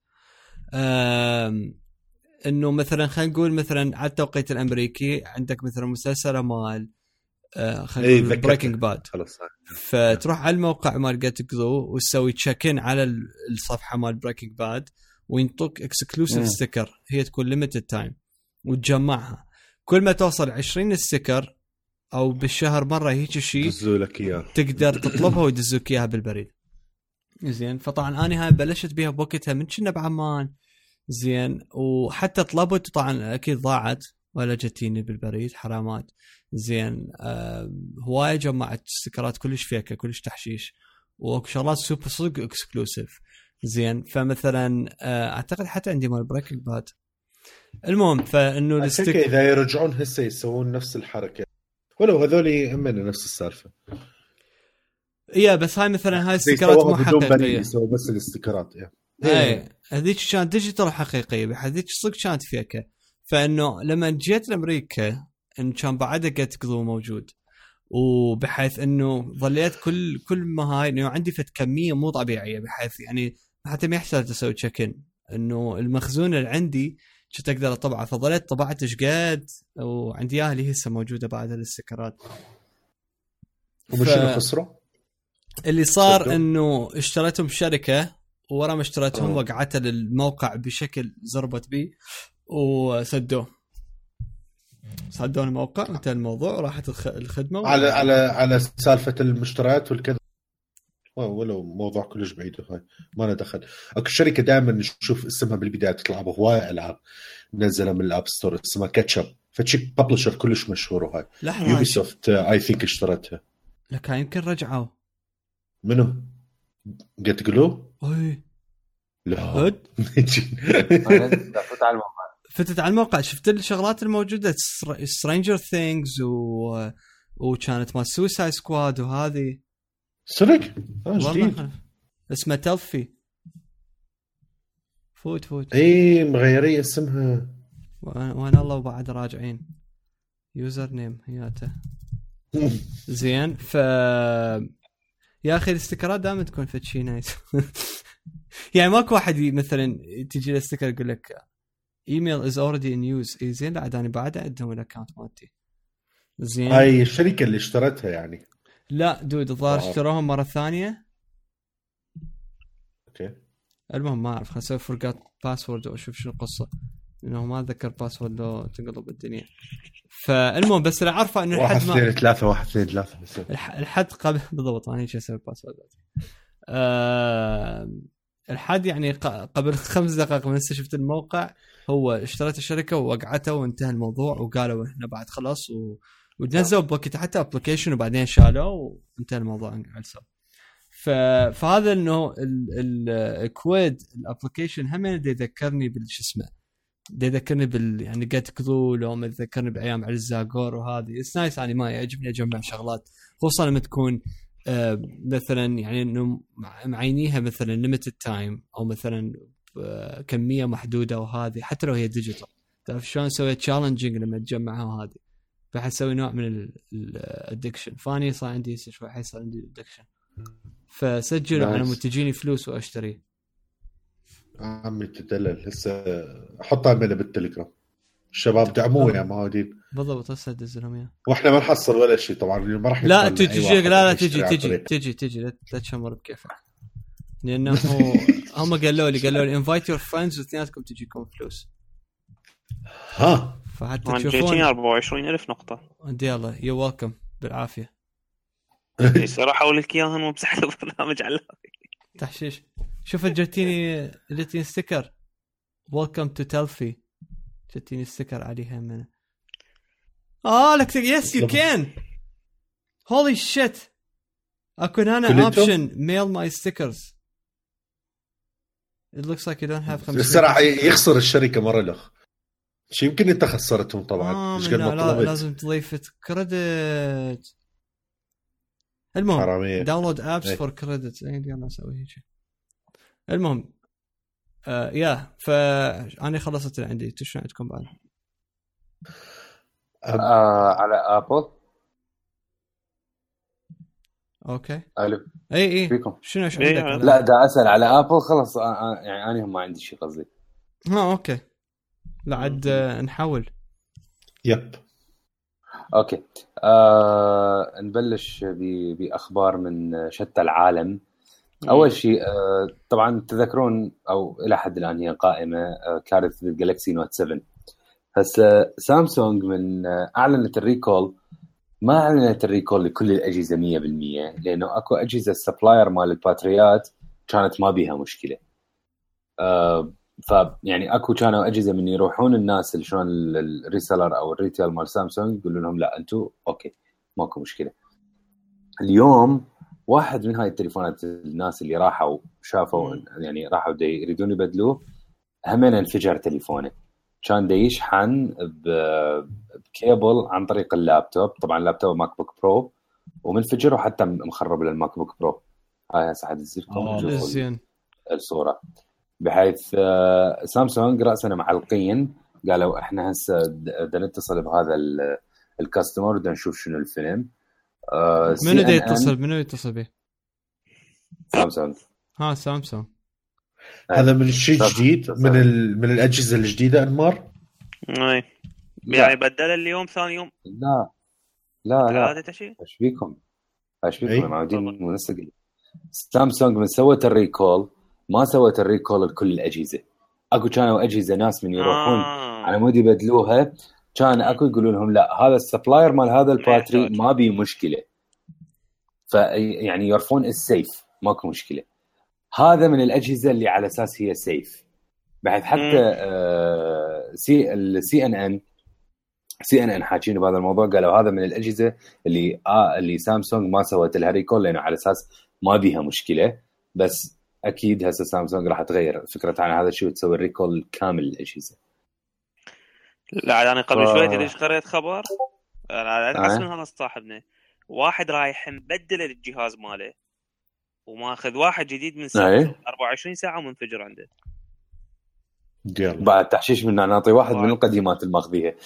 Speaker 1: انه مثلا خلينا نقول مثلا على التوقيت الامريكي عندك مثلا مسلسل مال خلينا نقول بريكنج باد، فتروح على الموقع مال جيت جلو وتسوي تشيكن على الصفحه مال بريكنج باد وينطوك اكسكلوسيف ستيكر، هي تكون ليميتد تايم وتجمعها. كل ما توصل 20 ستيكر او بالشهر مره هيك شيء تقدر تطلبها ويدزوك اياها بالبريد زين. فطبعا انا هاي بلشت بيها بوقتها من كنا بعمان زين، وحتى طلبت طبعا اكيد ضاعت ولا جتيني بالبريد حرامات زين. هوايه جمعت استيكرات كلش فيكه كلش تحشيش وشغلات سوبر صدق اكسكلوسيف زين. فمثلا اعتقد حتى عندي مال بريكنج باد. المهم فانه
Speaker 2: الاستيكر اذا يرجعون هسه يسوون نفس الحركه ولو هذولي همنا نفس السالفه.
Speaker 1: بس هاي مثلا هاي استيكرات مو حقيقيه،
Speaker 2: يسووا بس الاستيكرات
Speaker 1: اي هذيك كانت ديجيتال حقيقيه، بهذيك صدق كانت فيكه. فانه لما جيت لامريكا ان كان بعد جيت جلو موجود، وبحيث انه ظليت كل ما هاي انه عندي فت كميه مو طبيعيه، بحيث يعني حتى ما يحتاج اسوي تشيكن انه المخزون اللي عندي كنت اقدر اطبعه، فظليت طبعت قد وعندي اياها اللي هسه موجوده بعد الاستيكرات.
Speaker 2: ومشي خسروا
Speaker 1: اللي صار انه اشتريتهم شركه، ورا ما اشتريتهم وقعتها للموقع بشكل زربت بي وسدوه الموقع، انتهى الموضوع وراحت الخدمه
Speaker 2: على سالفه المشتريات والكذا. ولو موضوع كلش بعيد هاي ما له دخل. اكو شركه دائما نشوف اسمها بالبدايه تطلع بهوايه العاب نزلها من الاب ستور اسمها كاتشب، فتشيك ببلشر كلش مشهور. وهاي يوبي سوفت اي ثينك اشترتها.
Speaker 1: لك يمكن رجعوا
Speaker 2: منو جيت جلو؟
Speaker 1: اي
Speaker 2: لا
Speaker 1: فتت على الموقع شفت الشغلات الموجوده سترينجر ثينجز وكانت مال سوسايد سكواد وهذه
Speaker 2: صدق جديد
Speaker 1: اسمه تلفي. فوت
Speaker 2: اي مغيري اسمها
Speaker 1: وانا الله وبعد راجعين يوزر نيم هياته زين. ف يا اخي الاستيكرات دائما تكون في شيء نايس. يعني ماكو واحد مثلا تجي له استيكر يقول لك ايميل از اوريدي ان يوز. زين لا عاد انا بعد عندهم الاكونت مالتي زين.
Speaker 2: هاي الشركه اللي اشترتها يعني؟
Speaker 1: لا دود الظاهر اشتروهم مره ثانيه.
Speaker 2: اوكي
Speaker 1: المهم ما اعرف، خلينا نسوي فرقات باسورد واشوف شنو القصه، لانه ما اتذكر باسورد لو تنقلب الدنيا. فالمهم بس اللي عارفه انه
Speaker 2: الحد 1 2 3 1 2 3 بس
Speaker 1: الحد قبل بالضبط انا ايش اسوي باسورد. الحد يعني قبل 5 دقائق من شفت الموقع هو اشترت الشركه ووقعته وانتهى الموضوع، وقالوا احنا بعد خلاص ونزلوا بوكيت حتى ابلكيشن وبعدين شالوه وانتهى الموضوع علسوا. فهذا انه الكويد الابلكيشن هم يذكرني بالش اسمه، يذكرني يعني قد كذو لو ما يذكرني بايام على الزاغور وهذه نايس. يعني ما يعجبني اجمع شغلات خصوصا لما تكون مثلا يعني انه معينيها مثلا ليميتد تايم او مثلا كميه محدوده، وهذه حتى لو هي ديجيتال تعرف شلون سويت تشالنجينج لما تجمعها وهذه بحيث اسوي نوع من الادكشن. فاني صار عندي شوي حيصير عندي ادكشن، فسجلوا على مود تجيني فلوس واشتري.
Speaker 2: عمي تدلل هسه احطها منه بالتليجرام، الشباب دعموه يا مهودين.
Speaker 1: بالضبط هسه ادزلهم اياه
Speaker 2: واحنا ما نحصل ولا شيء طبعا، ما راح
Speaker 1: لا تجي لا تجي لا تشمر بكيفك، لانه هم قالوا لي انفايت يور فريندز واثنيناتكم تجيكم فلوس.
Speaker 2: ها
Speaker 1: فحتى تشوفون
Speaker 3: 24,000 نقطه
Speaker 1: دي الله يو ويلكم بالعافيه.
Speaker 3: يصير احول لك اياها وامسح البرنامج على
Speaker 1: تحشيش. شوف جتني ستيكر ويلكم تو تلفي، جتني ستيكر عليها من لك يس يو كان هولي شيت اكون انا اوبشن ميل ماي ستيكرز. it looks like you don't have 500.
Speaker 2: الصراحه يخسر الشركه مره الاخ شي، يمكن انت خسرتهم طبعا مش قد ما طلبت.
Speaker 1: لازم تضيف كريدت. المهم داونلود ابس فور كريدت يلا نسوي هيك. المهم يا فاني خلصت اللي عندي. شنو عندكم بعد؟
Speaker 4: على ابل.
Speaker 1: اوكي
Speaker 4: الو
Speaker 1: اي
Speaker 4: فيكم
Speaker 1: شنو عندك؟
Speaker 4: لا دا اسال على ابل خلص يعني انا ما عندي شيء قصدي.
Speaker 1: اوكي لا عاد نحاول.
Speaker 2: يب
Speaker 4: اوكي نبلش باخبار من شتى العالم. اول شيء طبعا تذكرون او الى حد الان هي قائمه كارثه الجالكسي نوت 7. هسه سامسونج من اعلنت الريكول، ما اعلنت الريكول لكل الاجهزه 100%، لانه اكو اجهزه السبلاير مال الباتريات كانت ما بيها مشكله. فيعني اكو كانوا اجهزه من يروحون الناس اللي شلون الريسلر او الريتيل مال سامسونج يقولوا لهم لا انتم اوكي ماكو مشكله. اليوم واحد من هاي التليفونات الناس اللي راحوا شافوا يعني راحوا يريدون يبدلوه همين انفجر تليفونه. كان دا يشحن بكيبل عن طريق اللابتوب، طبعا اللابتوب ماك بوك برو، ومنفجر وحتى مخرب للماك بوك برو. هاي هسه حدزلكم الصوره. بحيث سامسونج رأسنا معلقين قالوا احنا هسه بدنا نتصل بهذا الكاستمر بدنا نشوف شنو الفيلم.
Speaker 1: منو يتصل به؟
Speaker 4: سامسونج.
Speaker 1: سامسونج
Speaker 2: هذا من الشيء جديد من الأجهزة الجديدة أنمار.
Speaker 3: يعني بدل اليوم ثاني يوم.
Speaker 4: لا ايش بيكم معودين منسق. سامسونج من سوت الريكول ما سوت الريكول لكل الأجهزة. اكو كانوا أجهزة ناس من يروحون على مود يبدلوها كان اكو يقولون لهم لا هذا السبلاير مال هذا الباتري ما بي مشكلة، فيعني يعرفون السيف ماكو مشكلة. هذا من الأجهزة اللي على أساس هي سيف، بحيث حتى سي ان ان حاكين بهذا الموضوع قالوا هذا من الأجهزة اللي سامسونج ما سوت لها ريكول لأنه على أساس ما بيها مشكلة. بس أكيد هسه سامسونج راح تغير فكرة عن هذا الشيء وتسوي ريكول كامل الأجهزة.
Speaker 3: لا أنا قبل شوية ليش قريت خبر أدعس من هذا صاحبنا واحد رايح مبدل الجهاز ماله وما أخذ واحد جديد من سامسونج 24 ساعة ومنفجر عنده.
Speaker 4: بعد تحشيش من نعطي واحد من القديمات الماخذيها.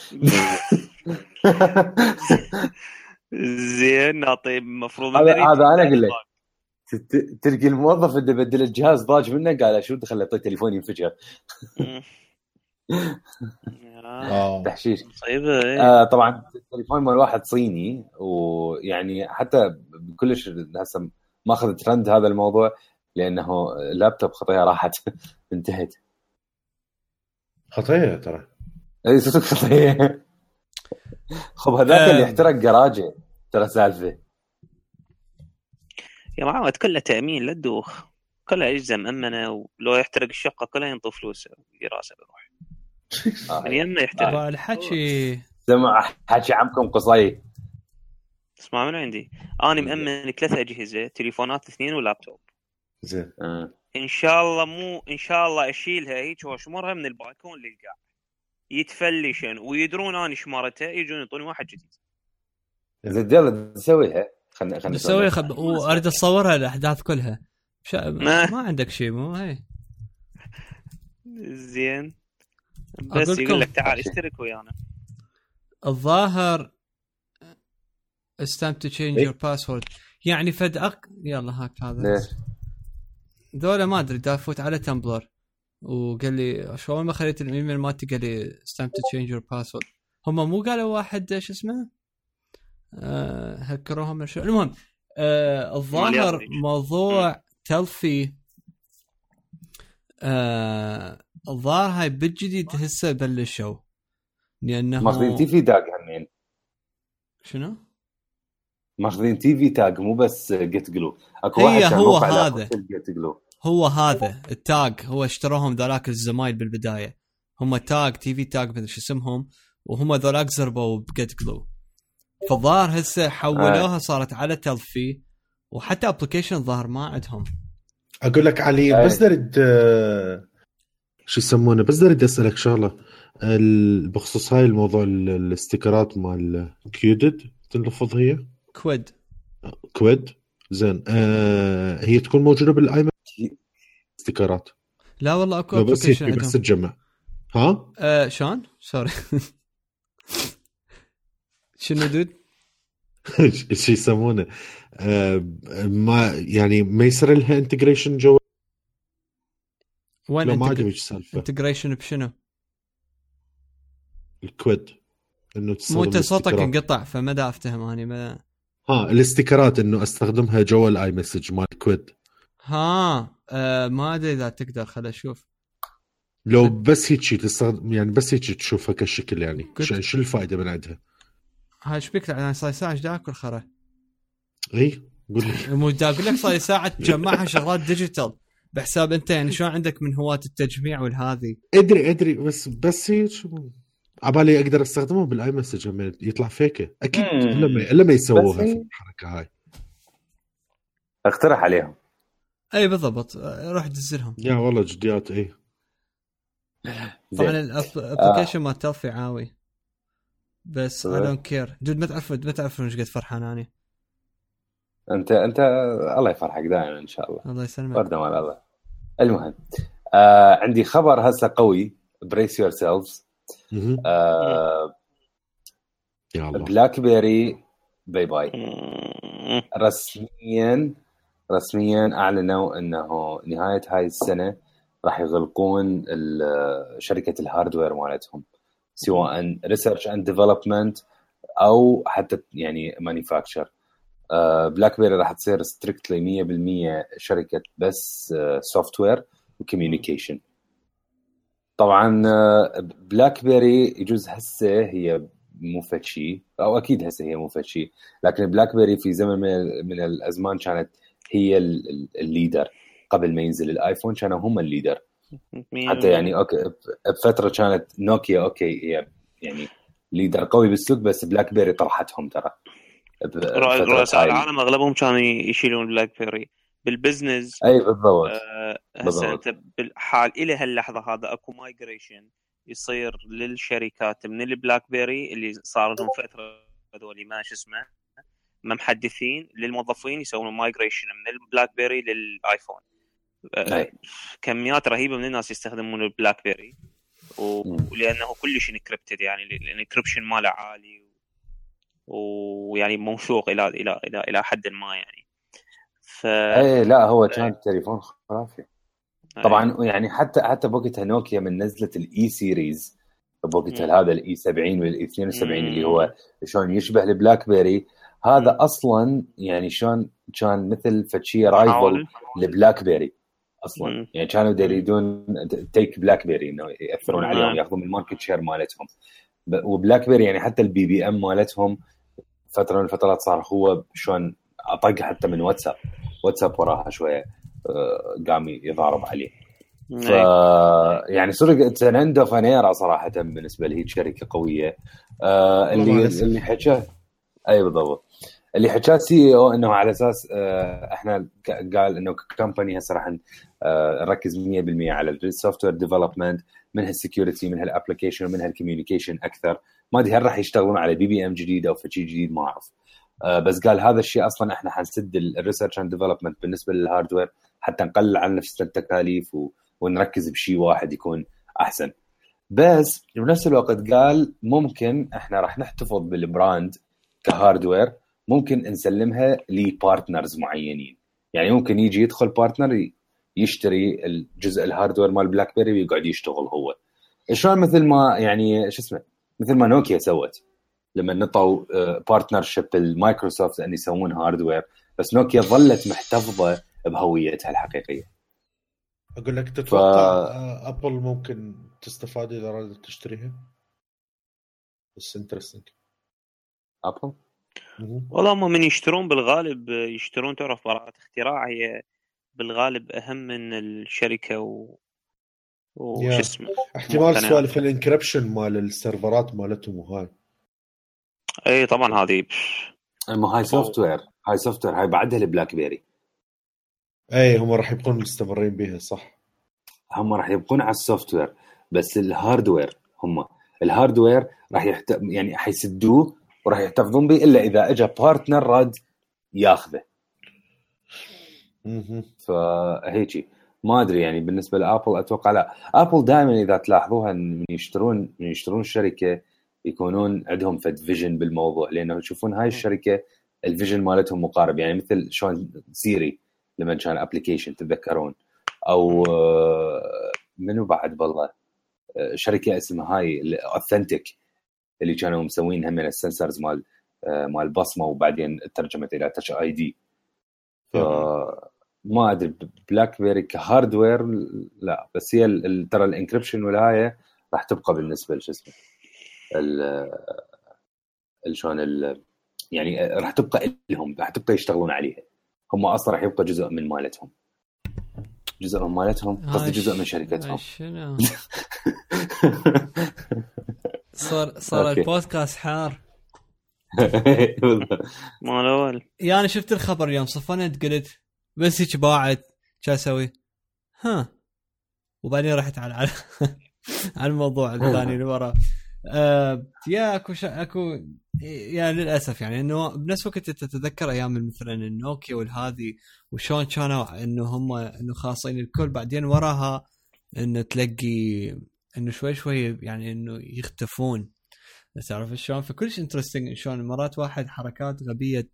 Speaker 3: زين نعطي المفروض
Speaker 4: هذا انا اقول لك تلقي الموظف اللي بدل الجهاز ضاج منه قال شو دخل يعطي تليفون ينفجر. تحشيش طبعا التليفون مال واحد صيني، ويعني حتى كلش هسه ماخذ ترند هذا الموضوع لانه لابتوب خطيه راحت انتهت
Speaker 2: خطيه ترى
Speaker 4: اي صدق خطيه. خب هذاك اللي احترق جراجه ترى سالفه
Speaker 3: يا معود كله تامين لا تدوخ، كلها اجهزه مامنه، ولو يحترق الشقه كلها ينطي فلوسه راسه بيروح من يمه يحترق.
Speaker 1: الحكي
Speaker 4: سمع حكي عمكم قصي.
Speaker 3: اسمع من عندي انا مامن 3 اجهزه، تليفونات 2 ولابتوب.
Speaker 2: زين
Speaker 3: ان شاء الله اشيلها هيك واشمرها من البالكون للقاع يتفلشن ويدرون اني شمرتها يجون يعطوني واحد جديد.
Speaker 4: زين يلا نسويها خلينا
Speaker 1: نسوي واريد اصورها الاحداث كلها ما عندك شيء مو هي
Speaker 3: زين بس يقول لك تعال اشترك ويانا.
Speaker 1: الظاهر استمت تشينج يور باسورد يعني يلا هاك هذا دولة ما ادري دا فوت على تمبلر وقال لي شلون ما خليت الايميل مالتي قال لي استمت تشينج يور باسورد. هم مو قالوا واحد شو اسمه هكروهم شو المهم الظاهر موضوع تلفي الظاهر هاي بالجديد هسه بلشوا لانه
Speaker 4: ماخذين تي في تاج همين.
Speaker 1: شنو
Speaker 4: ماخذين تي في تاج مو بس جيت جلو. اكو
Speaker 1: واحد
Speaker 4: كان
Speaker 1: هو
Speaker 4: موقع
Speaker 1: هذا هو هذا التاج هو اشتروهم ذولاك الزمايل بالبدايه هم تاج تي في تاج بدل شو اسمهم وهم ذولاك زربوا بجيت جلو. فالظاهر هسه حولوها صارت على تلفي وحتى ابلكيشن ظاهر ما عندهم.
Speaker 2: اقول لك علي بس درد شو يسمونه بس درد اسالك شغله بخصوص هاي الموضوع الاستيكرات مال كيودد تنلفظ هي كويد زين هي تكون موجوده بالايماك استيكرات؟
Speaker 1: لا والله اكو ابلكيشن
Speaker 2: بس تجمع
Speaker 1: شلون سوري شنو دود
Speaker 2: شو يسمونه ما يعني ما يصير لها انتجريشن جوا
Speaker 1: وين انتجريشن بشنو
Speaker 2: الكويد انه
Speaker 1: مو انت صوتك انقطع فما دا افتهم اني ما
Speaker 2: الاستيكرات انه استخدمها جوا الاي مسج مال الكويد
Speaker 1: ما ادري اذا تقدر خل اشوف
Speaker 2: لو بس هيك تستخدم يعني بس هيك تشوفها كشكل يعني شو الفائده من عندها
Speaker 1: هاي شبيك يعني صار ساعه ايش داكل خره
Speaker 2: اي قول لي
Speaker 1: مو دا اقول لك صار ساعه تجمعها شغلات ديجيتال بحساب انت يعني شو عندك من هواة التجميع والهذه
Speaker 2: ادري بس هيك عبالي اقدر استخدمه بالاي مسج يطلع فيكه اكيد الا ما يسووها في الحركه هاي.
Speaker 4: اقترح عليهم
Speaker 1: اي بالضبط روح دزلهم
Speaker 2: يا والله جديات اي
Speaker 1: طبعا الابلكيشن ما تلفي عاوي بس I don't care دود ما تعرفون ايش قد فرحان اني.
Speaker 4: انت الله يفرحك دائما ان شاء الله.
Speaker 1: الله يسلمك
Speaker 4: ورده مال الله. المهم عندي خبر هسه قوي brace yourselves.
Speaker 2: يا الله
Speaker 4: بلاك بيري باي رسميا اعلنوا انه نهايه هاي السنه راح يغلقون شركه الهاردوير مالتهم سواء ريسيرش اند ديفلوبمنت او حتى يعني مانيفاكتشر. بلاك بيري راح تصير ستريكتلي 100% شركه بس سوفت وير وكوميونيكيشن. طبعا بلاك بيري يجوز هسه هي مو فتشي او اكيد هسه هي مو فتشي لكن بلاك بيري في زمن من الازمان كانت هي الليدر. قبل ما ينزل الايفون كانوا هم الليدر حتى يعني اوكي بفتره كانت نوكيا اوكي هي يعني ليدر قوي بالسوق بس بلاك بيري طرحتهم ترى.
Speaker 3: رؤساء العالم اغلبهم كانوا يشيلون بلاك بيري بالبزنس.
Speaker 4: اي بالضبط.
Speaker 3: هسه انت بالحال الى هاللحظه هذا اكو مايجريشن يصير للشركات من البلاك بيري اللي صار لهم فتره هذول ما شو اسمه ما محدثين للموظفين يسوون مايجريشن من البلاك بيري للايفون. كميات رهيبه من الناس يستخدمون البلاك بيري ولانه كلش انكريبتد يعني الانكريبشن ماله عالي ويعني موثوق الى حد ما يعني.
Speaker 4: اي لا هو كان تليفون خرافي طبعا يعني حتى بوقتها نوكيا من نزلت الاي سيريز بوقتها هذا الاي 70 والاي 72 اللي هو شلون يشبه البلاك بيري هذا اصلا يعني شلون كان مثل فتشي رايفل البلاك بيري اصلا يعني كانوا يريدون تيك بلاك بيري انه ياثرون عليهم ياخذون الماركت شير مالتهم وبلاك بيري يعني حتى البي بي ام مالتهم فتره من الفترات صار هو شلون اطق حتى من واتساب وراها شويه قام يضارب عليه ف يعني صدق عنده فانيرا صراحه بالنسبه لي شركه قويه اللي حكاه اي بالضبط اللي حكاه سي او انه على اساس احنا قال انه كمباني هسه راح نركز 100% على السوفت وير ديفلوبمنت منها السكيورتي منها الابلكيشن ومنها الكوميونيكيشن اكثر ما ادري هل راح يشتغلون على بي بي ام جديد او شيء جديد ما اعرف بس قال هذا الشيء اصلا احنا حنسد الريسيرش اند ديفلوبمنت بالنسبه للهاردوير حتى نقلل عن نفسنا التكاليف ونركز بشيء واحد يكون احسن بس بنفس الوقت قال ممكن احنا راح نحتفظ بالبراند كهاردوير ممكن نسلمها لبارتنرز معينين يعني ممكن يجي يدخل بارتنر يشتري الجزء الهاردوير مال بلاك بيري ويقعد يشتغل هو شلون مثل ما يعني شو اسمه مثل ما نوكيا سوت لما نطوا بارتنرشيب المايكروسوفت ان يسوون هاردوير بس نوكيا ظلت محتفظه بهويتها الحقيقيه.
Speaker 2: اقول لك تتوقع ابل ممكن تستفاد اذا رادت تشتريها؟ بس انترستنج
Speaker 3: ابل والله هم من يشترون بالغالب يشترون تعرف براءة اختراع هي بالغالب اهم من الشركه وش اسمه
Speaker 2: احتمال سوالف الانكربشن مال السيرفرات مالتهم وهاي
Speaker 3: اي طبعا هذه
Speaker 4: هاي سوفت وير هاي بعدها البلاك بيري
Speaker 2: اي هم راح يبقون مستمرين بيها صح
Speaker 4: هم راح يبقون على السوفت وير بس الهاردوير الهاردوير راح يعني حيسدوه وراح يحتفظون به الا اذا اجى بارتنر راد ياخذه فهيجي ما ادري يعني بالنسبه لابل اتوقع لا ابل دائما اذا تلاحظوها من يشترون الشركه يكونون عندهم فد فيجن بالموضوع لانه يشوفون هاي الشركه الفيجن مالتهم مقارب يعني مثل شلون سيري لما كان ابلكيشن تتذكرون او منو بعد بالله شركه اسمها هاي اوثنتيك اللي كانوا مسوينها من السنسرز مال البصمه وبعدين ترجمت الى تاتش اي دي ما ادري بلاك بيري كهاردوير لا بس هي ترى الانكريبشن والهايه راح تبقى بالنسبه لش اسمه شلون يعني راح تبقى لهم راح تبقى يشتغلون عليها هم اصلا راح يبقى جزء من مالتهم قصدي جزء من شركتهم
Speaker 1: شنو صار البودكاست حار
Speaker 3: ما الاول
Speaker 1: يعني شفت الخبر اليوم صفنت قلت بس هيك باعت شو اسوي وبعدين رحت على الموضوع الثاني اللي ورا يا اكو يعني للاسف يعني انه بنفس الوقت تتذكر ايام مثلا النوكيا والهذه وشون كانوا انه خاصين الكل بعدين وراها انه تلاقي انه شوي يعني انه يختفون تعرف شلون فكلش انترستينج شلون مرات واحد حركات غبيه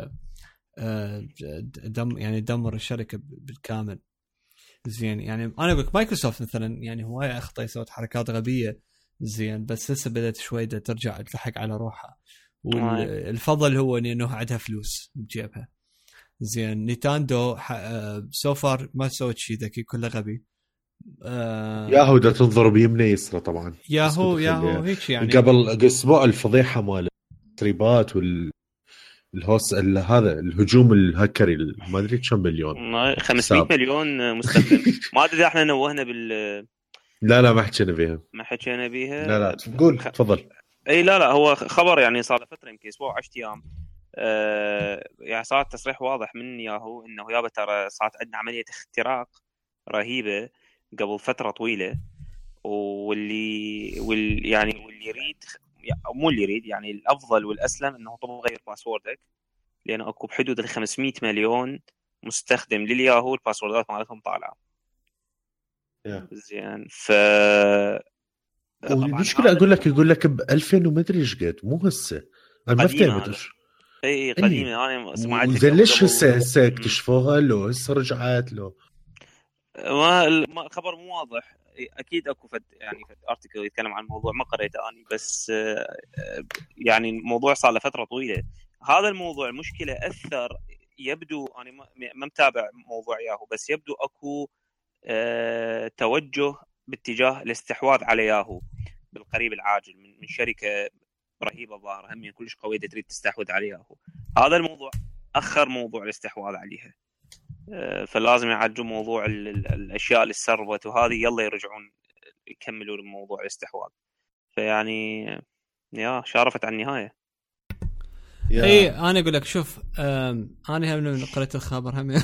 Speaker 1: دمر الشركه بالكامل زين يعني انا اقول مايكروسوفت مثلا يعني هواي اخطا يسوي حركات غبيه زين بس هسه بدات شوي ترجع تلحق على روحها والفضل هو انه عندها فلوس بجيبها زين نينتندو سوفر ما سوت شيء ذكي كله غبي
Speaker 2: ياهو ده تنظر بيمنه يسرى طبعا
Speaker 1: ياهو هيك يعني
Speaker 2: قبل اسبوع الفضيحه مال التريبات الهوس هذا الهجوم الهكري ما ادري كم مليون
Speaker 3: 500 مليون مستخدم ما ادري احنا نوهنا
Speaker 2: لا ما حكينا
Speaker 3: بيها
Speaker 2: لا قول تفضل
Speaker 3: اي لا هو خبر يعني صار له فتره يمكن اسبوع 10 ايام يعني صار تصريح واضح من ياهو انه يابا ترى صارت عندنا عمليه اختراق رهيبه قبل فتره طويله واللي يريد مو اللي يريد يعني الافضل والاسلم انه تغير باسوردك لانه اكو بحدود 500 مليون مستخدم للياهو الباسوردات مالتهم طالعه زين
Speaker 2: والمشكله يقول لك ب 2000 وما ادري ايش قد، مو هسه انا ما فهمت.
Speaker 3: اي قديمه انا سمعت.
Speaker 2: زين ليش هسه اكتشفوها؟ لو هسه رجعت له
Speaker 3: ما خبر مو واضح. اكيد اكو يعني ارتكل يتكلم عن الموضوع، ما قريته اني، بس يعني الموضوع صار له فتره طويله. هذا الموضوع المشكله اثر، يبدو انا ما متابع موضوع ياهو، بس يبدو اكو توجه باتجاه الاستحواذ على ياهو بالقريب العاجل من شركه رهيبه ظاهره هم كلش قويه تريد تستحوذ على ياهو. هذا الموضوع اخر موضوع الاستحواذ عليها، فلازم يعالجوا موضوع الاشياء اللي سربت وهذه، يلا يرجعون يكملوا الموضوع الاستحواذ. فيعني يا شارفت على النهايه.
Speaker 1: اي انا اقول لك شوف، انا هم من قريت الخبر هم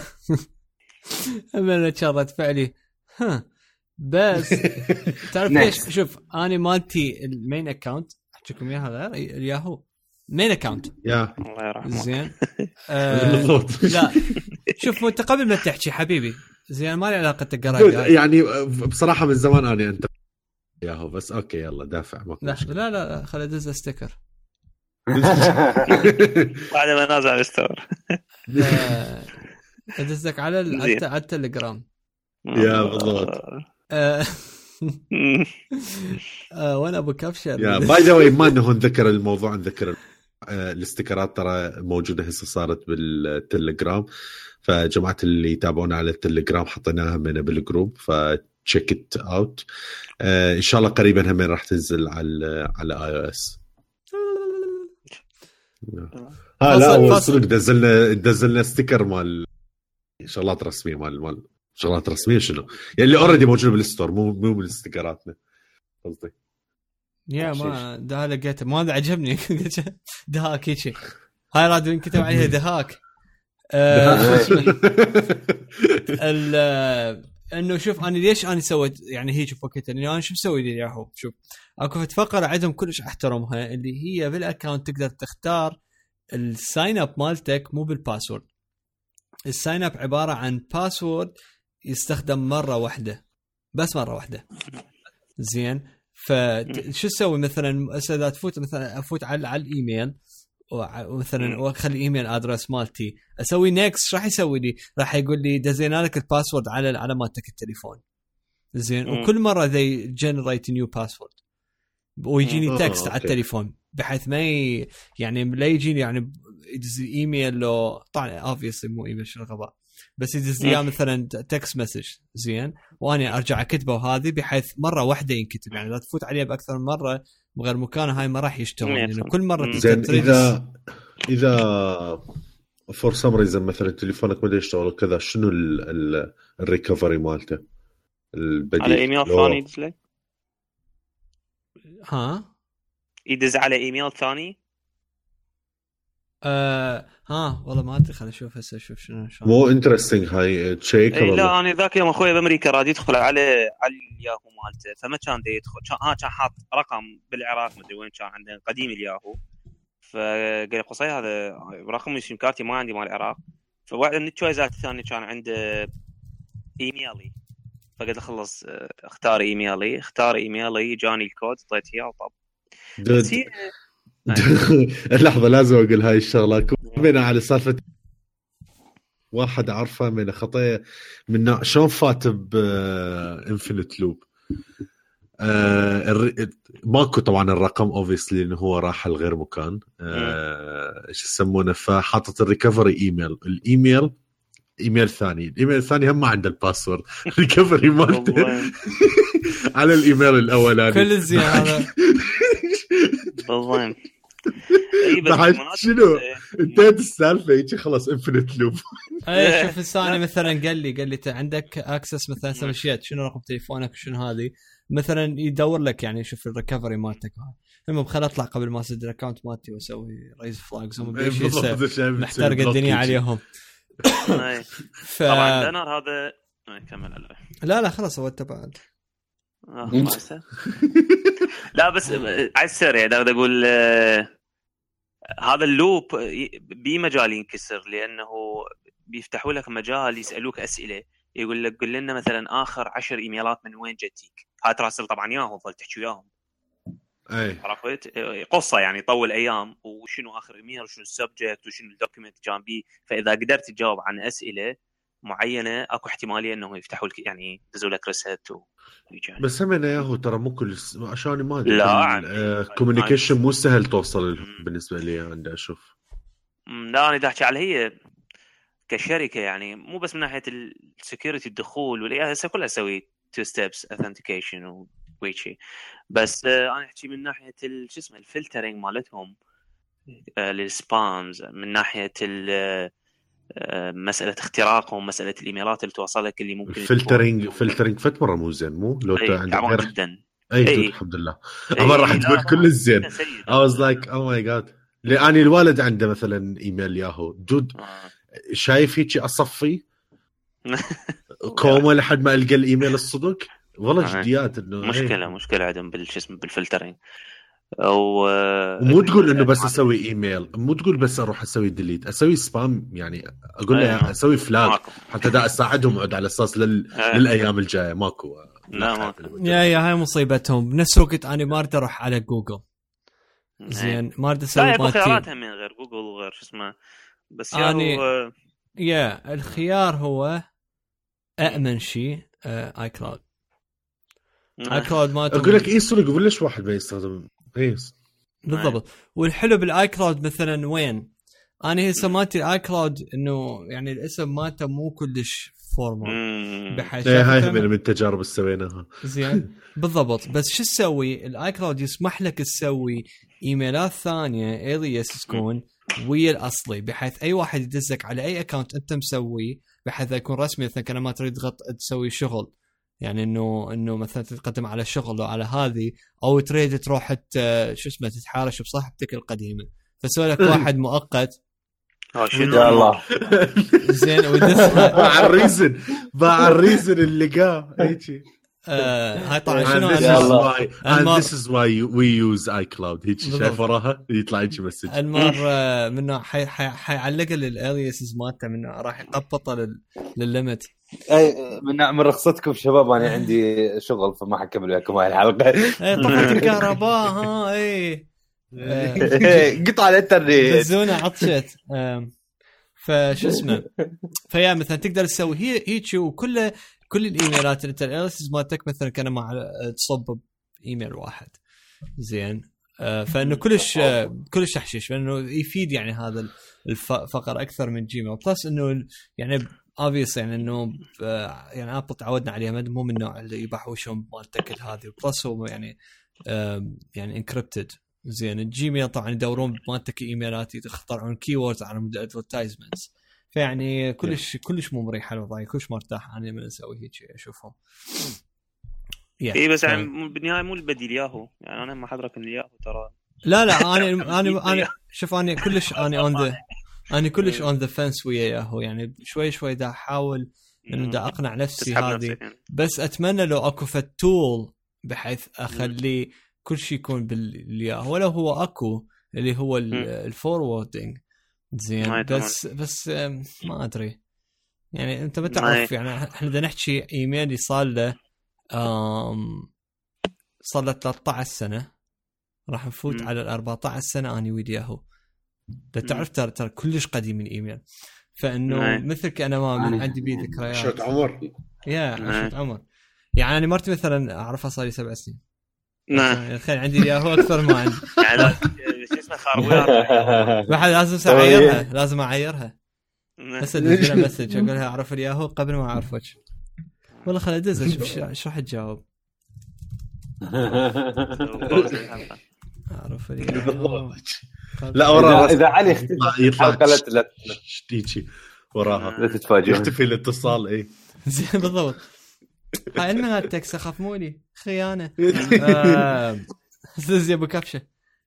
Speaker 1: هم شرت فعلي بس تعرف ليش؟ شوف انا مالتي المين اكاونت احكيكم اياها غير الياهو مين اكاونت
Speaker 3: يا الله يرحمه
Speaker 1: زين. لا شوف انت قبل ما تحكي حبيبي زين ما لي علاقه تقرا
Speaker 2: يعني بصراحه من زمان انا انت ياهو، بس اوكي يلا دافع
Speaker 1: لا خلي ادز ستيكر
Speaker 3: بعد ما نازل على الستور
Speaker 1: ادزك على التليجرام
Speaker 2: يا بالضبط.
Speaker 1: وانا ابو كبشر
Speaker 2: يا باي ذا واي، ما انه نذكر الموضوع، نذكر الاستيكرات ترى موجوده هسه صارت بالتليجرام، فجماعه اللي يتابعونا على التليجرام حطيناها من بالجروب، فتشيك ات اوت. ان شاء الله قريبا هم راح تنزل على اي او اس. لا وصلك دزلنا ستيكر مال شغلات رسميه، مال شغلات رسميه شنو يعني اللي اوريدي موجود بالستور، مو بالاستيكراتنا قصدي.
Speaker 1: يا ما ده لقيته ما عجبني دهاك هيك هاي رادو ينكتب عليها دهاك. انه شوف انا ليش انا سويت يعني هيك بوكيت، اني انا شو مسوي لي ياهو. شوف اكو فقره عندهم كلش احترمها، اللي هي بالاكونت تقدر تختار الساين اب مالتك مو بالباسورد. الساين اب عباره عن باسورد يستخدم مره واحده بس، مره واحده زين. فشو تسوي مثلا اذا تفوت مثلا افوت على الايميل ومثلا واخلي الايميل ادرس مالتي، اسوي نيكست راح يسوي لي، راح يقول لي دزينا لك الباسورد على مالتك التليفون زين. وكل مره ذي جنريت نيو باسورد ويجيني تكست على التليفون، بحيث ما يعني لا يجيني يعني يدز ايميل لو طبعا اوبفيسلي مو ايميل شو الغباء، بس يدز لي مثلا تكست مسج زين، وانا ارجع اكتبه وهذه بحيث مره واحده ينكتب، يعني لا تفوت عليه باكثر من مره بغير مكان، هاي ما راح يشتغل يعني كل مره
Speaker 2: تريد. اذا فور سم ريزن مثلا تليفونك ما يشتغل كذا، شنو الريكفري مالته البديل؟
Speaker 3: على ايميل ثاني يدز لك، يدز على ايميل ثاني.
Speaker 1: والله ما ادري، خلينا نشوف هسه شوف شنو
Speaker 2: مو انترستينج هاي تشيك.
Speaker 3: لا انا ذاك يوم اخوي بامريكا راد يدخل على الياهو مالته، فما كان دا يدخل، كان حاط رقم بالعراق مدري وين كان عنده قديم الياهو، فقال قصي هذا رقم السيم كارتي ما عندي مال العراق. فواحده من التشويزات الثانيه كان عنده ايميلي، فقلت خلص اختار ايميلي جاني الكود طيت اياه وطب.
Speaker 2: لحظة لازم أقول هاي الشغلة بينا على سالفة واحد عارفة من خطية من شون فات بإنفينيت لوب. ماكو طبعا الرقم obviously إنه هو راح الغير مكان، إيش يسمونه، فحاطت الريكفري الإيميل الإيميل الثاني هم ما عنده الباسورد ريكفري مالته على الإيميل الأولاني
Speaker 1: كل زيادة
Speaker 3: بالضبط.
Speaker 2: شنو انتهت السالفه هيك خلاص انفينيت لوب.
Speaker 1: اي شوف الثاني مثلا قال لي عندك اكسس مثلا سمشيات شنو رقم تليفونك شنو هذه مثلا، يدور لك يعني شوف الريكفري مالتك. المهم خل اطلع قبل ما اسد الاكونت مالتي واسوي ريز فلاجز محترق الدنيا عليهم.
Speaker 3: طبعا دينار هذا كمل.
Speaker 1: لا خلاص هو تبعد.
Speaker 3: لا بس على السريع دا اقول هذا اللوب بمجال ينكسر، لانه بيفتحوا لك مجال يسالوك اسئله، يقول لك قل لنا مثلا اخر 10 ايميلات من وين جتيك، هات راسل طبعا ياهو ظل تحكي وياهم عرفت قصه يعني طول ايام وشنو اخر ايميل وشنو السبجكت وشنو الدوكيمنت جنبي. فاذا قدرت تجاوب عن اسئله معينه اكو احتماليه انه يفتحوا لك يعني يدزوا لك ريسيت
Speaker 2: بس هم ياهو ترى مو كل عشان ما
Speaker 3: لا
Speaker 2: كوميونيكيشن مو سهل توصل لهم بالنسبه لي عندي اشوف.
Speaker 3: لا انا احكي على هي كشركه يعني مو بس من ناحيه السكيورتي الدخول ولا هسه كلها اسوي 2 ستيبس authentication وشي. بس انا احكي من ناحيه شو اسمه الفلترينج مالتهم للسبامز، من ناحيه مساله اختراقهم، مساله الايميلات اللي توصلك اللي ممكن
Speaker 2: فلترينج فت مره مو زين مو لو
Speaker 3: عندك غير جدا
Speaker 2: الحمد لله ما راح تقول كل الزين. I was like oh my god. لاني الوالد عنده مثلا ايميل ياهو دود شايف هيك اصفي كوما لحد ما القى الايميل الصدق والله جديات انه
Speaker 3: مشكله عندهم بالجسم بالفلترينج.
Speaker 2: ومو تقول انه بس اسوي ايميل، مو تقول بس اروح اسوي ديليت، اسوي سبام يعني اقول له اسوي فلاج حتى دا اساعدهم على اساس للايام الجايه. ماكو
Speaker 3: لا
Speaker 1: يا هاي مصيبتهم. بنفس الوقت انا ما اريد اروح على جوجل زين، ما اريد اسوي
Speaker 3: خياراتها من غير جوجل وغير شو اسمه. بس
Speaker 1: يعني الخيار هو أأمن شيء اي كلاود. اي كلاود ما
Speaker 2: اقول لك ايه صدق قول ليش واحد ما يستخدم
Speaker 1: بالضبط. والحلو بالاي كلاود مثلا وين انا هسه مالتي الاي كلاود انه يعني الاسم مالته مو كلش فورمال بحيث
Speaker 2: هاي من التجارب اللي سويناها
Speaker 1: زين بالضبط. بس شو تسوي الاي كلاود يسمح لك تسوي ايميلات ثانيه الياس تكون ويا الاصلي بحيث اي واحد يدزك على اي اكونت انت مسوي بحيث يكون رسمي. مثلا كان ما تريد تسوي شغل يعني انه مثلا تتقدم على شغل او على هذه او تريد تروح شو اسمه تتحارش بصاحبتك القديمه فسوي لك واحد مؤقت
Speaker 4: يا الله
Speaker 1: زين ويدزها
Speaker 2: باع الريزن اللي قاه هيك.
Speaker 1: هاي طبعا شنو
Speaker 2: this is why we use iCloud هيك شايف وراها يطلع يجي مسج
Speaker 1: المره منه حيعلق للالياسز مالته منه راح يقبطه للليمت.
Speaker 4: اي من رخصتكم شباب انا عندي شغل فما حكمل وياكم هاي الحلقه.
Speaker 1: اي طفت الكهرباء ها اي
Speaker 4: قطع الانترنت
Speaker 1: بزونه عطشت. فشو اسمه فيا مثلا تقدر تسوي هيك وكل الايميلات اللي انت الالياسز مالتك مثلا كان مع تصب ايميل واحد زين. فانه كلش تحشيش فانه يفيد يعني هذا الفقر اكثر من جيميل. بلس انه يعني obvious يعني انه يعني ابل تعودنا عليها مو من النوع اللي يبحوشون مالتك هذه. بلس هو يعني انكريبتد زين. الجيميل طبعا يدورون مالتك ايميلات يخترعون كيوردز على مود ادفرتايزمنتس فيعني كلش مو مريح الوضع كلش مرتاح انا من اسوي هيك اشوفهم.
Speaker 3: اي بس يعني بالنهايه مو البديل ياهو يعني انا ما حضرك الياهو ترى.
Speaker 1: لا انا شوف انا كلش انا كلش اون ذا فنس ويا ياهو يعني شوي دا احاول انه دا اقنع نفسي هذه يعني. بس اتمنى لو اكو فتول بحيث اخلي كل شيء يكون بالياهو ولو هو اكو اللي هو الفوروردينج زين. بس ما ادري يعني انت ما تعرف يعني احنا بدنا نحكي ايميلي صار له 13 سنه راح نفوت على 14 سنه اني ويدياهو. ده تعرف ترى كلش قديم الايميل فانه مثل كأنا ما عندي بيه ذكريات
Speaker 2: شوت عمر
Speaker 1: شوت عمر يعني انا مرتي مثلا اعرفها صار لي 7 سنين يعني خير عندي ياهو اكثر ما عندي
Speaker 3: يعني شو اسمه خاروير
Speaker 1: واحد لازم اعيرها بس مسج اقول لها اعرف الياهو قبل ما اعرفك والله خلي ادز اشوف شو راح تجاوب. اعرف الياهو
Speaker 2: لا ورا
Speaker 4: اذا علي
Speaker 2: يطلع قلت تيجي وراها
Speaker 4: لا تتفاجئ
Speaker 2: يختفي الاتصال ايه
Speaker 1: زين بالضبط. هاي المها التكس خافموني خيانه زي ابو كبشه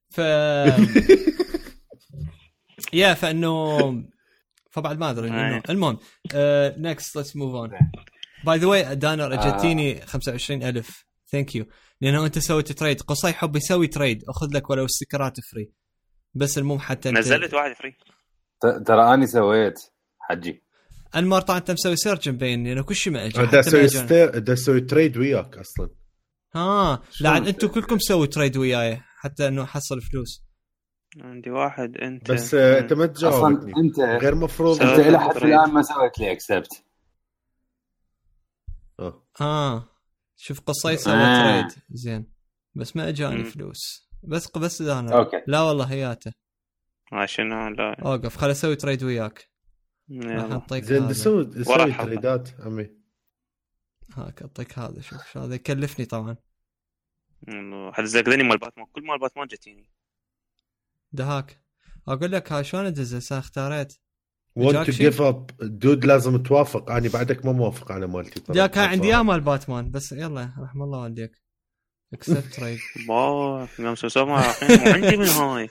Speaker 1: يا فانه فبعد ما ادري انه المهم نكست ليتس موف اون. باي ذا واي دانر اجتيني 25,000 ثانك يو لانه انت سويت تريد. قصي حب يسوي تريد اخذ لك ولو استيكرات فري بس المهم حتى
Speaker 3: نزلت واحد فري
Speaker 4: ترى اني سويت حجي
Speaker 1: المره طبعا انت مسوي سيرش مبين لانه كل شيء ما اجى
Speaker 2: دا اسوي تريد وياك اصلا.
Speaker 1: لا انتم كلكم سووا تريد وياي حتى انه حصل فلوس.
Speaker 3: عندي واحد انت
Speaker 2: بس انت ما تجاوبني.
Speaker 4: انت
Speaker 2: غير مفروض
Speaker 4: انت الى حد الان ما سويت لي اكسبت.
Speaker 1: شوف قصي سوى تريد زين بس ما اجاني فلوس بس انا
Speaker 4: أوكي.
Speaker 1: لا والله هياته
Speaker 3: عشان لا
Speaker 1: اوقف خل اسوي تريد وياك. راح نعطيك
Speaker 2: زين
Speaker 1: هذا.
Speaker 2: تسوي تريدات عمي.
Speaker 1: هاك اعطيك هذا. شوف هذا يكلفني طبعا.
Speaker 3: حد زقني مال باتمان كل مال باتمان جتيني
Speaker 1: دهاك اقول لك ها شلون ادز اختاريت
Speaker 2: وانت جيف اب دود لازم توافق. انا بعدك ما موافق على مالتي.
Speaker 1: جاك عندي مال باتمان بس يلا رحم الله والديك اكسبت تريد.
Speaker 3: با يوم سوسو ما عندي من هاي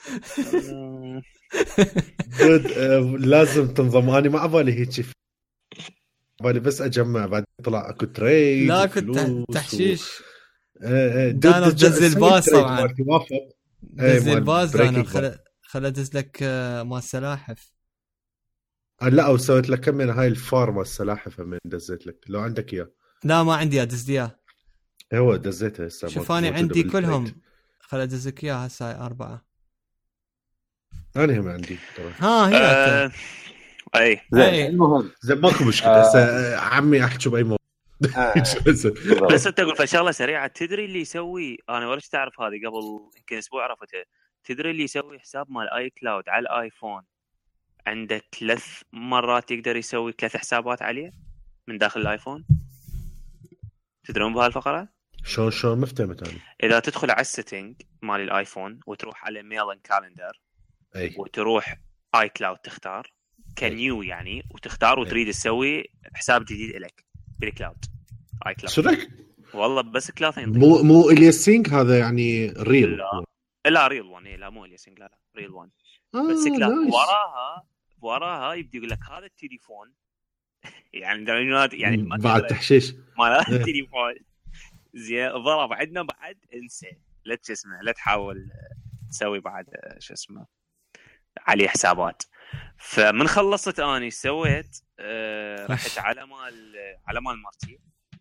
Speaker 2: دود لازم تنظم. انا ما ابالي هيك بالي بس اجمع بعد طلع اكو تريد
Speaker 1: لا كنت تحشيش
Speaker 2: انا
Speaker 1: دز الباص طبعا
Speaker 2: توافق
Speaker 1: دز الباص انا خل ادز لك مال السلاحف.
Speaker 2: لا او سويت لك كم من هاي الفارما السلاحف من دزيت لك لو عندك اياه.
Speaker 1: لا ما عندي دز اياه.
Speaker 2: هو دزيته هسه.
Speaker 1: شوف انا عندي كلهم خل ادزك اياه هسه 4.
Speaker 2: انا هم عندي ترى.
Speaker 1: هي
Speaker 3: اي
Speaker 4: المهم
Speaker 2: زين ماكو مشكله. هسه عمي احكي باي موضوع.
Speaker 3: بس انت تقول فشغله سريعه. تدري اللي يسوي انا ولا تعرف هذه قبل يمكن اسبوع عرفتها. تدري اللي يسوي حساب مال اي كلاود على الايفون عنده 3 مرات يقدر يسوي 3 حسابات عليه من داخل الايفون. تدرون بهالفقره
Speaker 2: شلون ما فهمت انا.
Speaker 3: اذا تدخل على السيتنج مال الايفون وتروح على ميل اند كالندر وتروح اي كلاود تختار كنيو يعني وتختار وتريد تسوي حساب جديد لك بالكلاود اي كلاود.
Speaker 2: شرك
Speaker 3: والله بس 3
Speaker 2: مو الياسينج هذا يعني ريل.
Speaker 3: لا ريل 1. لا مو الياسينج لا ريل 1 بس كلاود. وراها يبدي يقول لك هذا التليفون يعني درجات يعني
Speaker 2: بعد تحشيش
Speaker 3: مال التليفون زين ضرب عندنا بعد انسى لا تسمع لا تحاول تسوي بعد شو اسمه عليه حسابات. فمن خلصت اني سويت رحت على مال مارتي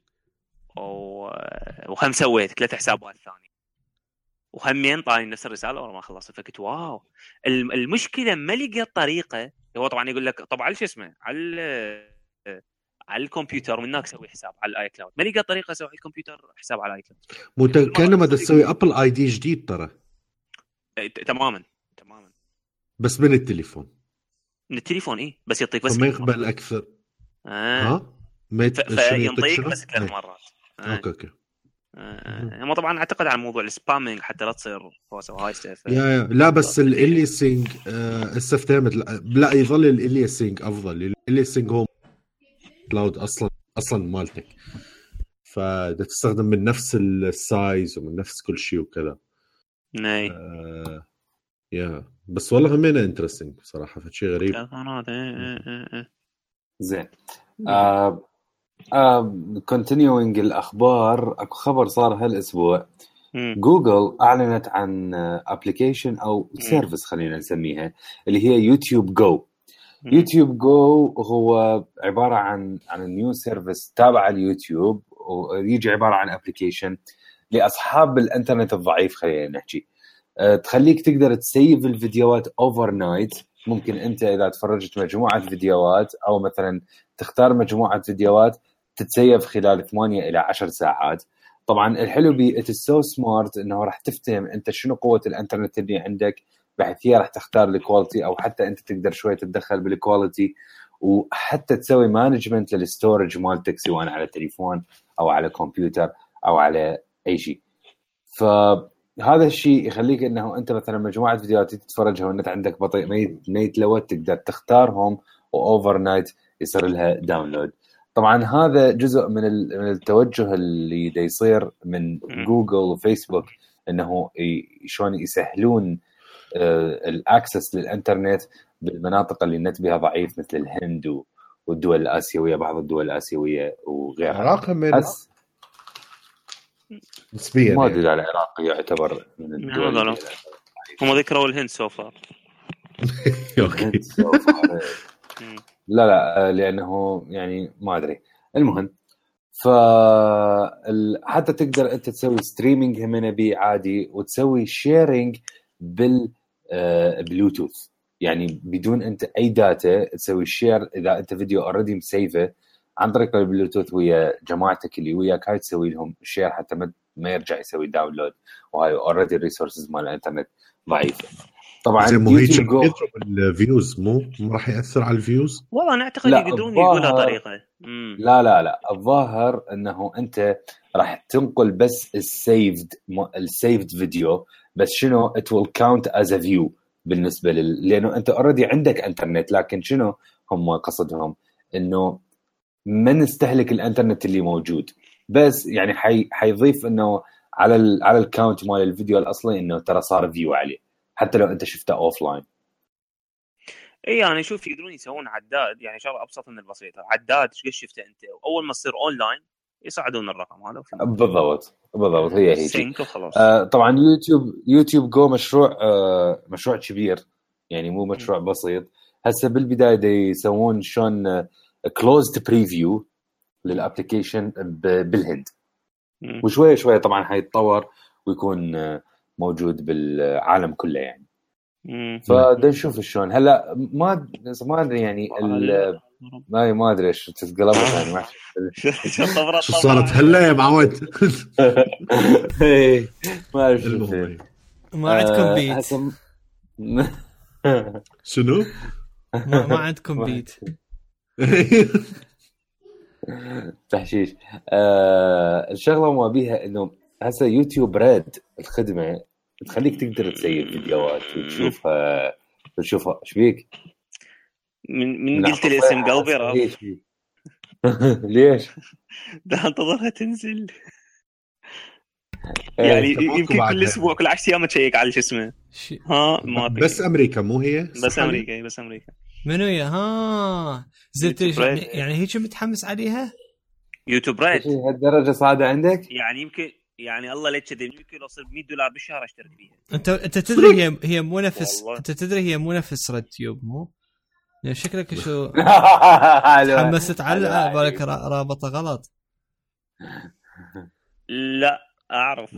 Speaker 3: وهم سويت 3 حسابات ثانيه وهمين طاني نفس الرساله ورا ما خلصت. فكنت واو. المشكله ما لقيت طريقه. هو طبعا يقول لك طبعا شو اسمه على الكمبيوتر من هناك سوي حساب على الاي كلاود. ما لقيت طريقه اسوي على الكمبيوتر حساب على الاي كلاود.
Speaker 2: كانما تسوي ابل اي دي جديد ترى.
Speaker 3: تماما
Speaker 2: بس من التليفون
Speaker 3: ايه بس يعطيك بس
Speaker 2: ما يقبل اكثر.
Speaker 3: فينطيك بس 3 مرات.
Speaker 2: اوكي
Speaker 3: هم طبعا اعتقد على موضوع السبامينج حتى لا تصير فوسه هاي ستيف.
Speaker 2: لا بس الاليسينج استخدمت. لا يظل الاليسينج افضل. الاليسينج هو كلاود اصلا مالتك فده تستخدم من نفس السايز ومن نفس كل شيء وكذا. بس والله همينه انترستينج بصراحه. فشي غريب.
Speaker 4: زين continuing الاخبار. اكو خبر صار هالاسبوع. جوجل اعلنت عن ابلكيشن او سيرفيس خلينا نسميها اللي هي يوتيوب جو. يوتيوب جو هو عباره عن نيو سيرفيس تابع اليوتيوب ويجي عباره عن ابلكيشن لاصحاب الانترنت الضعيف خلينا نحكي. تخليك تقدر تسيف الفيديوهات اوفر نايت. ممكن انت اذا تفرجت مجموعه فيديوهات او مثلا تختار مجموعه فيديوهات تتسيف خلال 8 الى 10 ساعات. طبعا الحلو بي ات سو سمارت انه راح تفتهم انت شنو قوه الانترنت اللي عندك بحيث هي راح تختار الكواليتي او حتى انت تقدر شويه تتدخل بالكواليتي وحتى تسوي مانجمنت للستورج مالتك سواء على تليفون او على كمبيوتر او على اي شيء. فهذا الشيء يخليك انه انت مثلا مجموعه فيديوهات تتفرجها والنت عندك بطيء نيت لوت تقدر تختارهم واوفر نايت يصير لها داونلود. طبعا هذا جزء من التوجه اللي دا يصير من جوجل وفيسبوك انه شلون يسهلون الاكسس للانترنت بالمناطق اللي النت بها ضعيف مثل الهند والدول الاسيويه بعض الدول الاسيويه وغيرها.
Speaker 2: العراق من نسبيا
Speaker 4: ما ادري على العراق يعتبر من الدول
Speaker 3: هم ذكروا الهند سوفر.
Speaker 4: لا لانه يعني ما ادري. المهم حتى تقدر انت تسوي ستريمينج همنا بي عادي، وتسوي شيرينج بالبلوتوث، يعني بدون انت اي داتا تسوي شير. اذا انت فيديو اوريدي مسيفه عن طريق البلوتوث ويا جماعتك اللي وياك، هاي تسوي لهم شير حتى ما يرجع يسوي داونلود، وهاي اوريدي الريسورسز مال الانترنت ضعيفه. طبعا
Speaker 2: يضرب الفيوز، مو راح ياثر على الفيوز.
Speaker 3: والله انا اعتقد يقدرون يقولها طريقه.
Speaker 4: لا الظاهر انه انت راح تنقل بس السيفد فيديو، بس شنو it will count as a view بالنسبه لانه انت اوريدي عندك انترنت. لكن شنو هم قصدهم؟ انه ما نستهلك الانترنت اللي موجود، بس يعني حيضيف انه على الكاونت مال الفيديو الاصلي انه ترى صار فيو عليه حتى لو انت شفته اوفلاين.
Speaker 3: اي يعني شوف يقدرون يسوون عداد، يعني شغله ابسط من البسيطه، عداد ايش شفته انت، واول ما تصير اونلاين يصعدون الرقم هذا.
Speaker 4: بالضبط هي
Speaker 3: سينك وخلاص.
Speaker 4: طبعا يوتيوب جو مشروع كبير، يعني مو مشروع بسيط. هسه بالبدايه يسوون شلون كلوزد بريفيو للابلكيشن بالهند، وشويه شويه طبعا حيتطور ويكون موجود بالعالم كله يعني. فدا نشوف شلون هلا. ما ادري يعني ما ادري ايش تتقلبت يعني. ما
Speaker 2: شو صارت هلا يا معود؟
Speaker 4: ما اعرف
Speaker 1: ما عندكم بيت.
Speaker 2: شنو
Speaker 1: ما عندكم بيت
Speaker 4: تحشيش. الشغله ما بيها انه هسه يوتيوب راد الخدمه تخليك تقدر تسيب فيديوهات وتشوفها ايش بيك
Speaker 3: من قلت الاسم قلبي راح.
Speaker 4: ليش
Speaker 3: ده انتظرها تنزل يعني يمكن كل اسبوع كل 10 ايام تشيك على شو اسمه. ما
Speaker 2: بس امريكا مو هي
Speaker 3: بس امريكا
Speaker 1: منو يا زلت يعني هيك متحمس عليها
Speaker 3: يوتيوب ريد
Speaker 4: هالدرجه صاعده عندك
Speaker 3: يعني. يمكن يعني الله لا تشد يمكن يوصل $100 بالشهر اشترك فيها.
Speaker 1: انت تدري هي مو نفس انت تدري هي مو نفس ريد تيوب مو يعني شكلك شو تحمست على بالك رابطه غلط.
Speaker 3: لا اعرف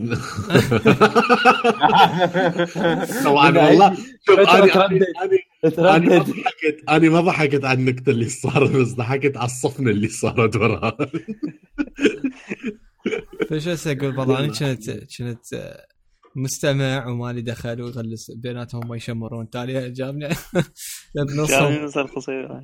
Speaker 2: طبعا والله شوف انا ما ضحكت على النكته اللي صارت، بس ضحكت على الصفنه اللي صارت وراها.
Speaker 1: فايش اقول والله انا كنت مستمع ومالي دخل ويغلس بيناتهم ما يشمرون تالي جابني بنصهم
Speaker 3: قصير.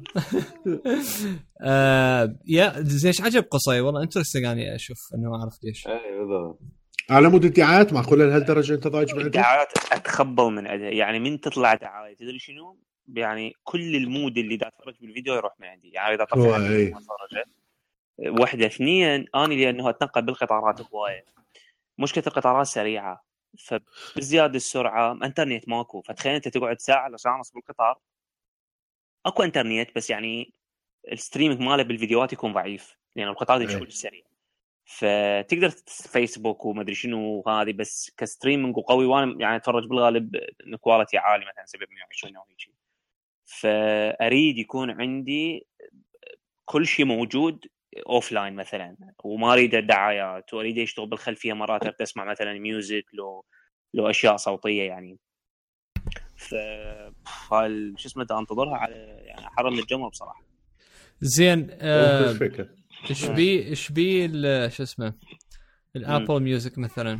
Speaker 1: يا زين ايش عجب قصي والله انترستنج اني اشوف انه اعرف ليش.
Speaker 4: اي بالضبط
Speaker 2: على مود الدعايات معقوله لهالدرجه انت ضايج بعد
Speaker 3: الدعايات اتخبل من عندها يعني. من تطلع دعايه تدري شنو يعني كل المود اللي دا اتفرج بالفيديو يروح من عندي يعني. اذا طفيت اتفرج واحده اثنين اني لانه اتنقل بالقطارات هوايه. مشكله القطارات سريعه فبزياده السرعه انترنت ماكو. فتخيل انت تقعد ساعه ولا ساعه ونص بالقطار اكو انترنت بس يعني الستريمينج ماله بالفيديوهات يكون ضعيف لان القطار يمشي بالسريع. فتقدر فيسبوك وما ادري شنو هذه بس كستريمينج وقوي. وانا يعني اتفرج بالغالب كواليتي عالي مثلا 720 او هيك. فاريد يكون عندي كل شيء موجود اوفلاين مثلا وما اريد الدعايات واريد اشتغل بالخلفيه مرات تسمع مثلا ميوزك لو اشياء صوتيه يعني. ف شو اسمه انتظرها على يعني حرم من الجمر بصراحه.
Speaker 1: زين ايش بي شو اسمه الابل ميوزك مثلا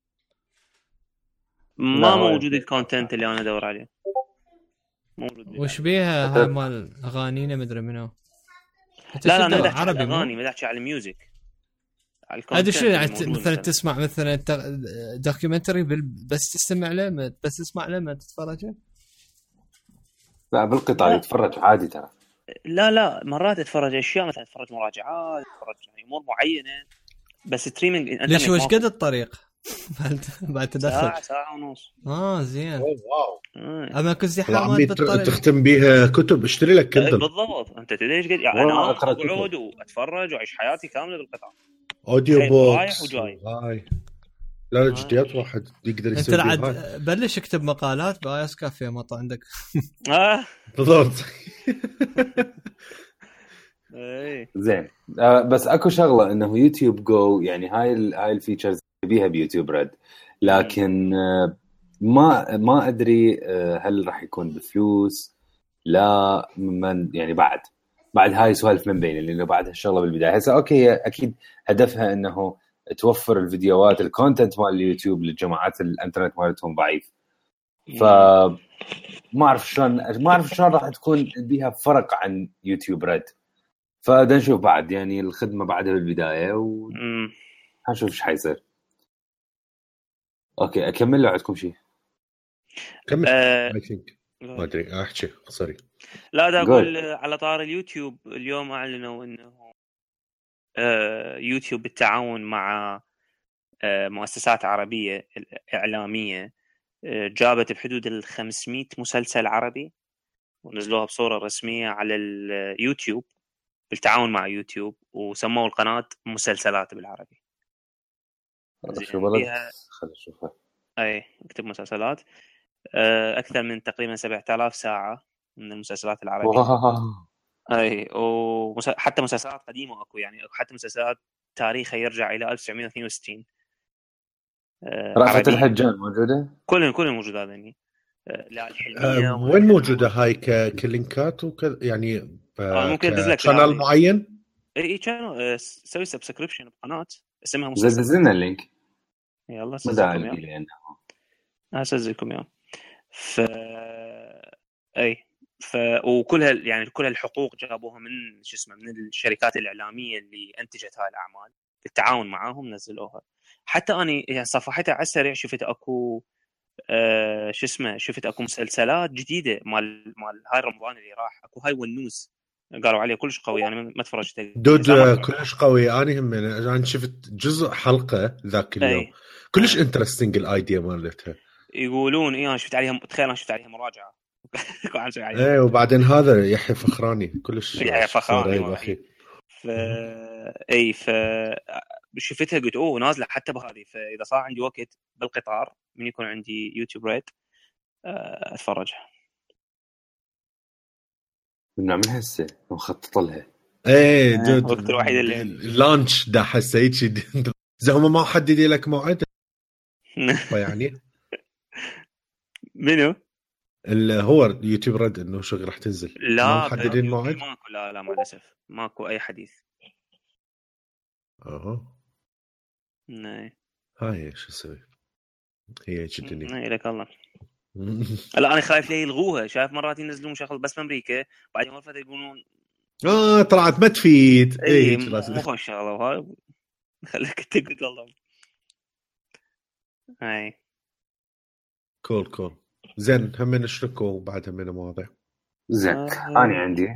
Speaker 3: ما موجود الكونتنت اللي انا ادور عليه موجود.
Speaker 1: وش بيها هاي مال اغانينا مدري منو.
Speaker 3: لا ما بدحكي عربي اغاني ما بدحكي على الميوزك على
Speaker 1: هذا شو يعني مثلا تسمع مثلا دوكيومنتري بس تستمع له بس تسمع له ما تتفرجه.
Speaker 4: لا بالقطار يتفرج عادي ترى.
Speaker 3: لا مرات اتفرج اشياء مثلا اتفرج مراجعات اتفرج يعني امور معينه بس ستريمينج.
Speaker 1: ليش وش قد الطريق بعد تدخل
Speaker 3: ساعه ونص.
Speaker 1: زين
Speaker 2: واو
Speaker 1: اما كنت زحمات بالطريق
Speaker 2: تختم بيها كتب اشتري لك كندل.
Speaker 3: بالضبط انت تدري ايش قد يعني انا اقعد واتفرج واعيش حياتي كامله بالقطار
Speaker 2: اوديو بوكس
Speaker 3: رايح وجاي.
Speaker 2: لا جديات واحد يقدر يسوي.
Speaker 1: انت عاد بلش اكتب مقالات بايس كافيه ما عندك.
Speaker 2: بالضبط.
Speaker 4: زين بس اكو شغله انه يوتيوب جو يعني هاي الفيتشرز بيها بيوتيوب ريد، لكن ما ادري هل راح يكون بفلوس لا من يعني بعد هاي سوالف من بين لانه بعد هالشغله بالبدايه. هسه اوكي اكيد هدفها انه توفر الفيديوهات الكونتنت مال اليوتيوب للجماعات الانترنت مالتهم ضعيف، ما اعرف شلون راح تكون بيها فرق عن يوتيوب ريد. فدا نشوف بعد يعني الخدمه بعدها بالبدايه هنشوف ايش حيصير. اوكي اكمل لو عندكم شيء
Speaker 2: كمل. ما ادري احكي سوري.
Speaker 3: لا دا اقول على طار اليوتيوب اليوم اعلنوا انه يوتيوب بالتعاون مع مؤسسات عربيه اعلاميه جابت بحدود 500 مسلسل عربي ونزلوها بصوره رسميه على اليوتيوب بالتعاون مع يوتيوب، وسموا القناه مسلسلات بالعربي.
Speaker 4: خلينا نشوفها.
Speaker 3: اي اكتب مسلسلات. اكثر من تقريبا 7000 ساعه من المسلسلات العربيه. اي وحتى مسلسلات قديمه اكو، يعني حتى مسلسلات تاريخها يرجع الى 1962.
Speaker 4: رأفت الهجان موجوده؟
Speaker 3: كلهم موجوده يعني. لا الحلميه
Speaker 2: وين موجوده هاي كلينكات وكذا يعني؟
Speaker 3: ممكن ادز لك
Speaker 2: قناه معين.
Speaker 3: اي كانوا سوي سبسكريبشن بقناه اسمها
Speaker 4: زلزلنا اللينك.
Speaker 3: يلا اسجلكم يا وكلها يعني كل الحقوق جابوها من من الشركات الاعلاميه اللي انتجت هاي الاعمال بالتعاون معاهم نزلوها. حتى اني يعني صفحتها على السريع شفت اكو شفت اكو مسلسلات جديده مال هاي رمضان اللي راح. اكو هاي والنوس قالوا عليه كلش قوي، انا ما تفرجت
Speaker 2: دود كلش قوي. انا شفت جزء حلقه ذاك اليوم كلش انترستينج الايديا مالتها.
Speaker 3: يقولون انا شفت عليها، تخيل انا شفت عليها مراجعه
Speaker 2: ايه وبعدين هذا يحيى فخراني كلش
Speaker 3: يحيى فخراني اخي شفتها قلت نازله حتى بهذه. فاذا صار عندي وقت بالقطار من يكون عندي يوتيوب ريد اتفرجها.
Speaker 4: بنعملها هسه نخطط لها.
Speaker 2: ايه دود
Speaker 3: الوقت الوحيد اللي
Speaker 2: اللانش ده حسيت شيء زي هم ما حددي لك موعد يعني
Speaker 3: منو
Speaker 2: اللي هو يوتيوب ريد انه شو راح تنزل؟
Speaker 3: لا
Speaker 2: محددين موعد؟
Speaker 3: ماكو. لا مع الاسف ماكو اي حديث.
Speaker 2: هاي شو اسوي هي جدني
Speaker 3: لك الله. لا انا خايف ليه يلغوها. شايف مرات ينزلون شغل بس بامريكا بعدين مرات يقولون
Speaker 2: طلعت ما تفيد.
Speaker 3: اي مو خوش شغله وهاي خليك تقعد والله. هاي
Speaker 2: كول زين هم نشركوا وبعدها من مواضيع
Speaker 4: زين. انا عندي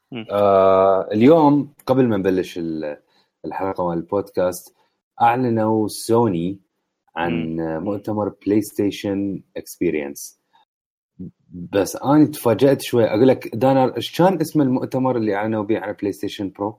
Speaker 4: اليوم قبل ما نبلش الحلقه مال البودكاست اعلنوا سوني عن مؤتمر بلاي ستيشن اكسبيرينس. بس انا تفاجأت شوي. اقول لك دانر ايش كان اسم المؤتمر اللي اعلنوا به عن بلاي ستيشن برو؟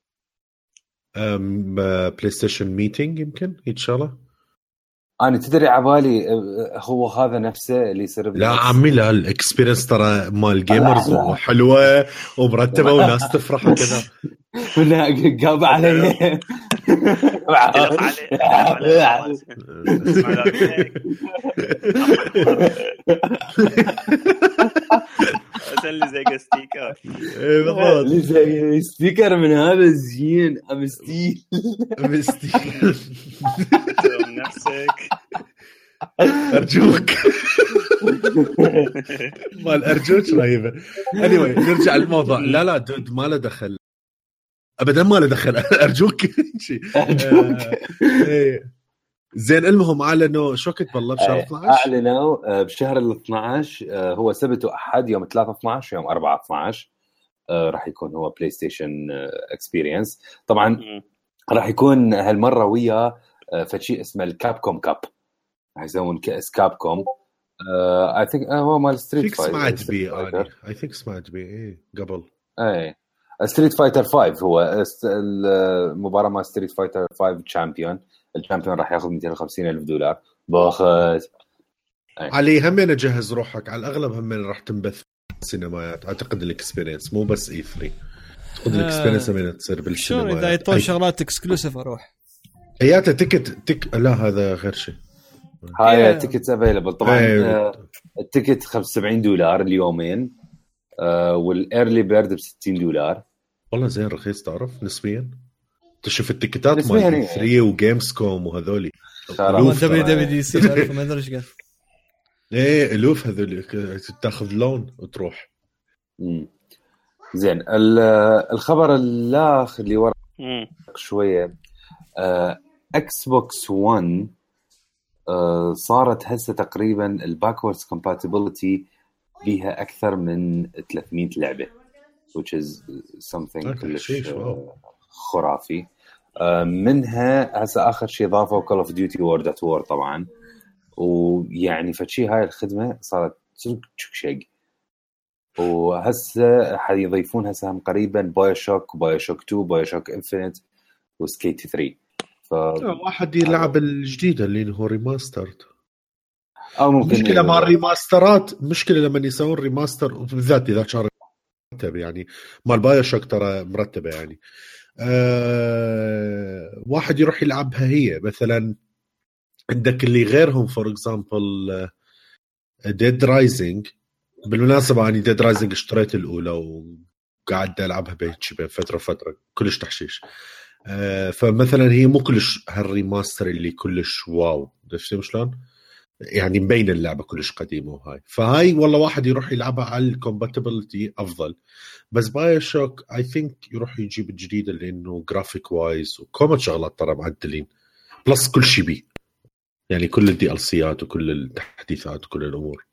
Speaker 2: بلاي ستيشن ميتينج يمكن هيك شغله.
Speaker 4: انا تدري عبالي هو هذا نفسه اللي يصير.
Speaker 2: لا عمي لا الاكسبيرينس ترى مال جيمرز حلوه ومرتبه وناس تفرح وكذا.
Speaker 4: قاب عليه
Speaker 3: اللي زي ستيكر.
Speaker 4: اللي زي ستيكر من هذا زين امستيل
Speaker 3: نفسك
Speaker 2: ارجوك مال ارجوك رهيبه. anyway نرجع للموضوع. لا دود ما له دخل ابدا ما له دخل ارجوك زين. المهم اعلنوا شو كنت بالله بشهر 12
Speaker 4: اعلنوا بشهر ال 12 هو سبت واحد يوم 3/12 يوم 4/12 راح يكون هو بلاي ستيشن اكسبيرينس. طبعا راح يكون هالمره ويا فشي اسمه الكابكوم كاب. راح يسوون كاس كابكوم. اي ثينك هو مال ستريت فايتر.
Speaker 2: اي ثينك سمعت بيه قبل.
Speaker 4: اي ستريت فايتر 5 هو المباراه مال ستريت فايتر 5 تشامبيون. الشامبيون راح ياخذ $250,000 باخذ.
Speaker 2: علي هم نجهز روحك على الاغلب هم راح تنبث سينمايات اعتقد الاكسبيرينس مو بس E3. تاخذ الاكسبيرينس من تصير بالسينما.
Speaker 1: شلون اذا يطون شغلات اكسكلوسيف اروح
Speaker 2: اياته تك لا هذا غير شيء.
Speaker 4: هاي تيكت افيلبل طبعا. التيكت $75 اليومين، والايرلي بيرد $60.
Speaker 2: والله زين رخيص تعرف نسبيا. تشوف التيكتات مال 3 وجيمز كوم وهذولي
Speaker 1: WWDC ما ادري ايش قال
Speaker 2: ايه الوف هذول تاخذ لون وتروح.
Speaker 4: زين الخبر الاخر اللي ورا شويه، اكس بوكس 1 صارت هسه تقريبا الباكوردز كومباتيبلتي بيها اكثر من 300 لعبه which is something كلش خرافي. منها هسه اخر شيء ضافوا Call of Duty World at War طبعا، ويعني فشي هاي الخدمه صارت شيء. وهسه حيضيفون هسه قريبا بايوشوك 2 بايوشوك انفينيت وسكيت 3.
Speaker 2: واحد يلعب الجديده اللي هو ريماسترد
Speaker 4: او ممكن
Speaker 2: مشكله مع الريماسترات، مشكله لما يسوون ريماستر بالذات اذا كان مرتب يعني مال بايوشوك ترى مرتبه يعني. واحد يروح يلعبها هي مثلا. عندك اللي غيرهم فور اكزامبل ديد رايزنج. بالمناسبه اني ديد رايزنج اشتريت الاولى وقاعد العبها بين فتره كلش تحشيش. فمثلا هي مو كلش هالريماستر اللي كلش واو شفت شلون يعني مبين اللعبه كلش قديمه وهاي. فهاي والله واحد يروح يلعبها على الكومباتيبلتي افضل. بس بايوشوك اي ثينك يروح يجيب الجديده لانه جرافيك وايز وكومنت شغلات ترى معدلين بلس كل شيء بيه يعني كل الدي ال سيات وكل التحديثات وكل الامور.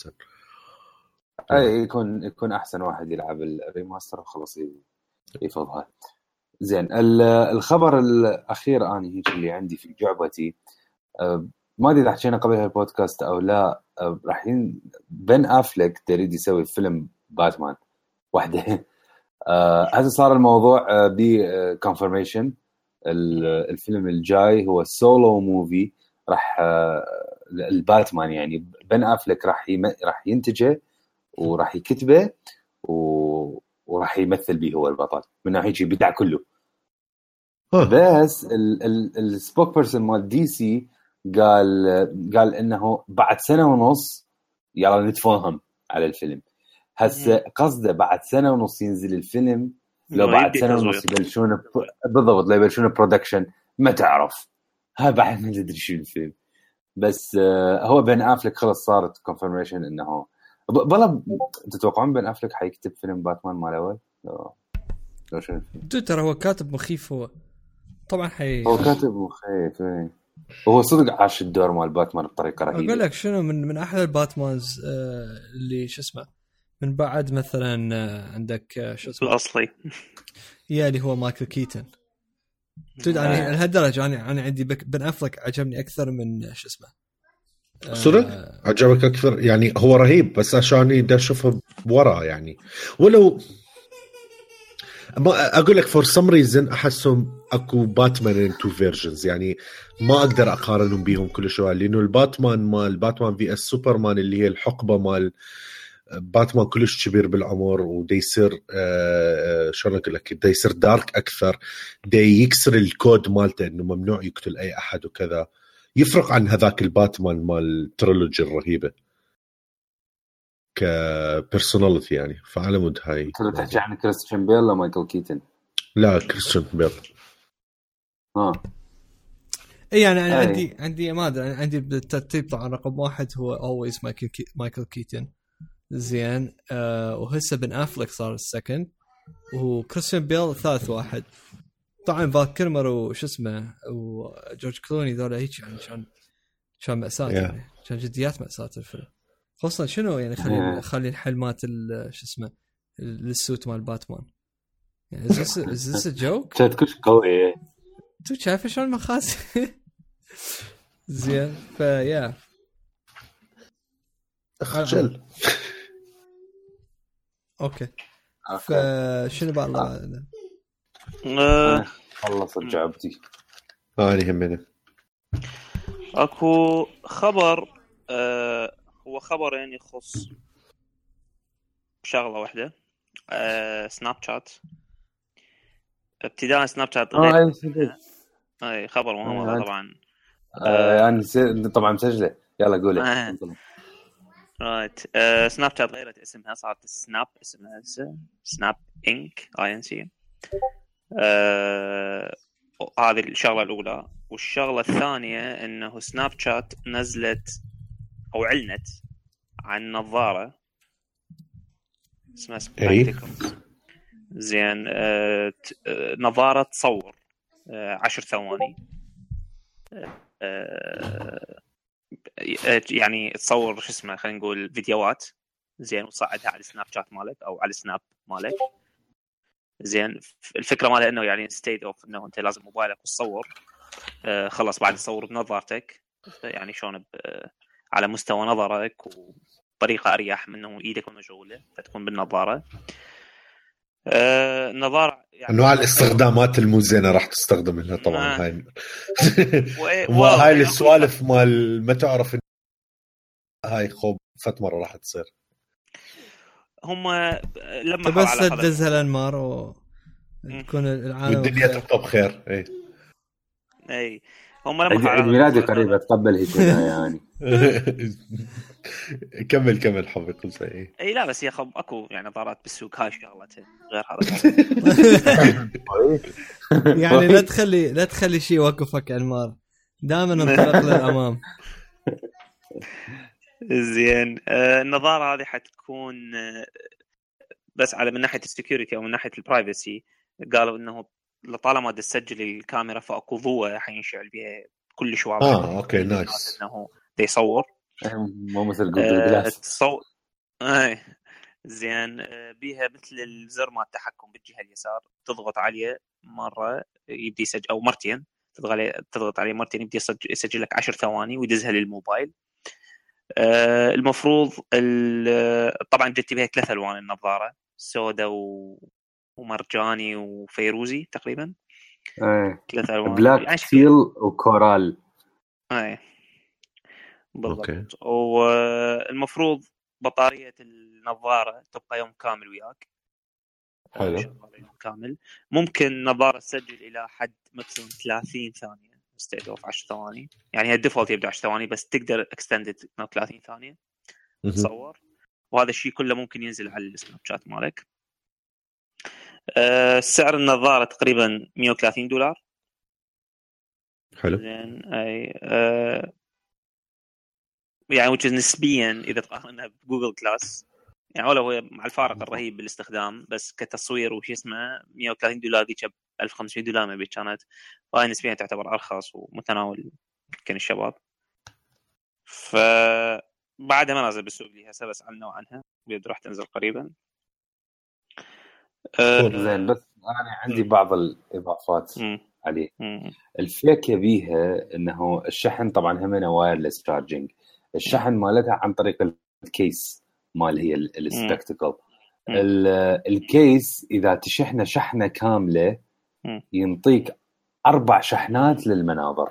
Speaker 4: اي يكون احسن واحد يلعب الريماستر وخلص يفضلها. زين الخبر الاخير اني هيك اللي عندي في جعبتي، ما ادري اذا حكينا قبل هالبودكاست او لا، راح بن افليك تريد يسوي فيلم باتمان وحده. هذا صار الموضوع بكونفirmation. الفيلم الجاي هو سولو موفي راح الباتمان يعني بن افليك راح ينتجه وراح يكتبه وراح يمثل به هو البطل من ناحيه شيء بدع كله. بس السبوك بيرسون مال دي سي قال انه بعد سنه ونص يلا نتفاهم على الفيلم. هسه قصده بعد سنه ونص ينزل الفيلم، لو بعد سنه ونص يبلشون بالضبط لا يبلشون برودكشن ما تعرف. ها بعد ما ندري شو الفيلم. بس هو بن افليك خلص صارت كونفirmation انه والله تتوقعون بن افليك حيكتب فيلم باتمان مال اول؟ لو شو
Speaker 1: ترى هو كاتب مخيف. هو طبعا
Speaker 4: هو كاتب مخيف. هو صدق عاش الدور مال باتمان بطريقه رهيبه.
Speaker 1: اقول لك شنو من احلى الباتمانز اللي شو اسمه من بعد مثلا عندك شو اسمه
Speaker 3: الاصلي
Speaker 1: اللي هو مايكل كيتن. يعني لهالدرجه انا عندي بن افلك عجبني اكثر من شو اسمه
Speaker 2: صدق عجبك اكثر يعني. هو رهيب بس عشان دا اشوفه ورا يعني. ولو ما اقول لك فور سم ريزن احسهم اكو باتمان ان تو فيرجنز يعني ما اقدر اقارنهم بيهم كل شويه لانه الباتمان مال باتمان في اس سوبرمان اللي هي الحقبه مال باتمان كلش كبير بالعمر ودي يصير شلون اقول لك دي يصير دارك اكثر، دي يكسر الكود مالته انه ممنوع يقتل اي احد وكذا. يفرق عن هذاك الباتمان مال تريلوجي الرهيبه كبيرسوناليتي يعني. فعلى مود هاي
Speaker 4: تحكي عن كريستيان بيل ولا مايكل كيتن؟
Speaker 2: لا كريستيان بيل.
Speaker 1: اي يعني انا عندي ما ادري عندي بالترتيب طبعا رقم واحد هو always مايكل كيتن زين. وهسه بن افلك صار السكند وكريستيان بيل ثالث واحد. طبعا فال كيلمر وش اسمه وجورج كلوني ذولا هيك يعني كان مأساة يعني كان جديات مأساة الفيلم. خصوصا شنو يعني خلي الحلمات شو اسمه للسوت مال باتمان يعني is this a joke؟
Speaker 4: كانت كلش قوية.
Speaker 1: تو شايف شلون مخاس زين فيا
Speaker 2: اخجل.
Speaker 1: اوكي فشنو بقى
Speaker 4: خلص جعبتي
Speaker 2: اني همنا
Speaker 3: اكو خبر هو خبرين يخص شغله واحده. سناب شات ابتداء سناب شات اي خبر مهم هذا طبعا.
Speaker 4: يعني طبعا مسجله. يلا قولي.
Speaker 3: رايت. سناب شات غيرت اسمها، صارت سناب، اسمها سناب انك INC. هذه الشغله الاولى. والشغله الثانيه انه سناب شات نزلت او اعلنت عن نظاره اسمها سبيكتكلز. زين. نظاره تصور 10 ثواني، يعني تصور شو اسمه، خلينا نقول فيديوهات. زين. وصعدها على السناب شات مالك او على السناب مالك. زين. الفكره مالها انه يعني ستيت اوف انه انت لازم موبايلك وتصور. خلص بعد تصور بنظارتك، يعني شلون على مستوى نظرك وطريقه اريح من انه ايدك مشغوله فتكون بالنظاره. النظاره يعني
Speaker 2: انواع الاستخدامات المزينه راح تستخدم لها طبعا. هاي هاي السوالف مال ما تعرف هاي خوب فت مره راح تصير.
Speaker 3: هم لما
Speaker 1: بس تدزها الانمار وتكون العالم
Speaker 2: والدنيا تبقى بخير.
Speaker 3: اي هم لما
Speaker 4: عيد ميلادي قريب اتقبل هديه يعني.
Speaker 2: كمل حبي قل شيء.
Speaker 3: اي لا بس يا خب اكو يعني نظارات بالسوق هاي شغلتين غير هذا.
Speaker 1: يعني لا تخلي شيء يوقفك انمار، دائما انطلق للامام.
Speaker 3: زين. النظاره هذه حتكون بس على من ناحيه السكيورتي او من ناحيه البرايفسي. قالوا انه لطالما تسجل الكاميرا فاكو ضوء حينشعل بها كل واضح.
Speaker 2: اوكي نايس.
Speaker 3: انه يصور
Speaker 4: مو مثل جوجل جلاس.
Speaker 3: تصور. زين. بيها مثل الزر مال التحكم بالجهه اليسار، تضغط عليه مره يبدي يسجل، او مرتين تضغط عليه مرتين يبدي يسجل لك 10 ثواني ويدزها للموبايل. المفروض طبعا جت بها 3 الوان النظاره، سوداء ومرجاني وفيروزي تقريبا. 3 الوان،
Speaker 4: بلاك يعني تيل وكورال.
Speaker 3: بالضبط. والمفروض بطاريه النظاره تبقى يوم كامل وياك.
Speaker 2: حلو.
Speaker 3: يوم كامل. ممكن نظاره تسجل الى حد ماكسيموم 30 ثانيه، ستيت اوف 10 ثواني، يعني الديفولت يبدا 10 ثواني بس تقدر اكستندد 30 ثانيه تصور. وهذا الشيء كله ممكن ينزل على السناب شات مالك. سعر النظاره تقريبا $130.
Speaker 2: حلو.
Speaker 3: زين. اي يعني وجه نسبيا اذا تقارنها بجوجل كلاس، يعني ولا هو مع الفارق الرهيب بالاستخدام بس كتصوير وش اسمه $130 ذيك $1500 ما بي كانت، وهاي نسبيا تعتبر ارخص ومتناول يمكن الشباب. فبعد ما نازل بالسوق لي هسه بس عنه عنها بيد راح تنزل قريبا.
Speaker 4: زين. بس انا عندي بعض الاضافات عليه. الفكره بيها انه الشحن طبعا هم وايرلس تشارجنج. الشحن مالتها عن طريق الكيس مال هي السبكتكل. الكيس اذا تشحنه شحنه كامله ينطيك 4 شحنات للمناظر.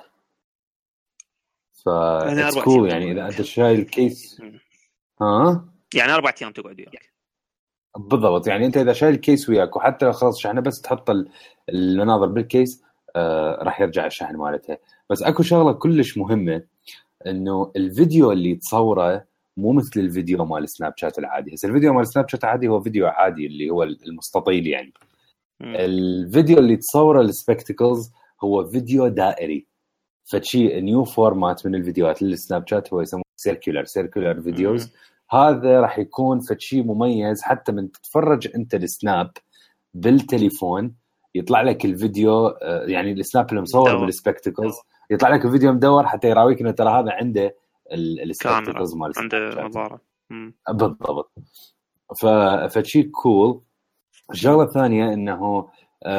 Speaker 4: فاتسكو يعني اذا انت شايل الكيس
Speaker 3: يعني 4 ايام تقعد وياك.
Speaker 4: بالضبط. يعني انت اذا شايل الكيس وياك وحتى لو خلص شحنه بس تحط المناظر بالكيس راح يرجع الشحن مالتها. بس اكو شغله كلش مهمه، انه الفيديو اللي تصوره مو مثل الفيديو مال سناب شات العادي. هسه الفيديو مال سناب شات العادي هو فيديو عادي اللي هو المستطيل يعني. الفيديو اللي تصوره السبكتكلز هو فيديو دائري، فشي نيو فورمات من الفيديوهات للسناب شات هو يسموه سيركولار فيديوز. هذا راح يكون فشي مميز حتى من تتفرج انت السناب بالتليفون يطلع لك الفيديو، يعني السناب اللي مصور بالسبكتكلز يطلع لك الفيديو مدور حتى يراويك انه ترى هذا عنده السبكتكلز مال
Speaker 3: عنده نظاره.
Speaker 4: بالضبط. فشي كول. الشغله الثانيه انه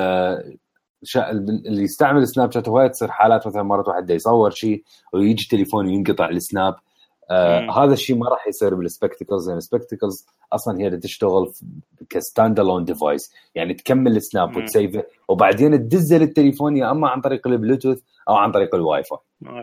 Speaker 4: اللي يستعمل سناب شات هواي تصير حالات مثلا مرات واحد يصور شيء ويجي تليفون وينقطع السناب. هذا الشيء ما راح يصير بالسبكتكلز. يعني السبكتكلز اصلا هي تشتغل كستاند الون ديفايس، يعني تكمل السناب وتسيفه وبعدين تدزه للتليفون يا اما عن طريق البلوتوث او عن طريق الواي فاي.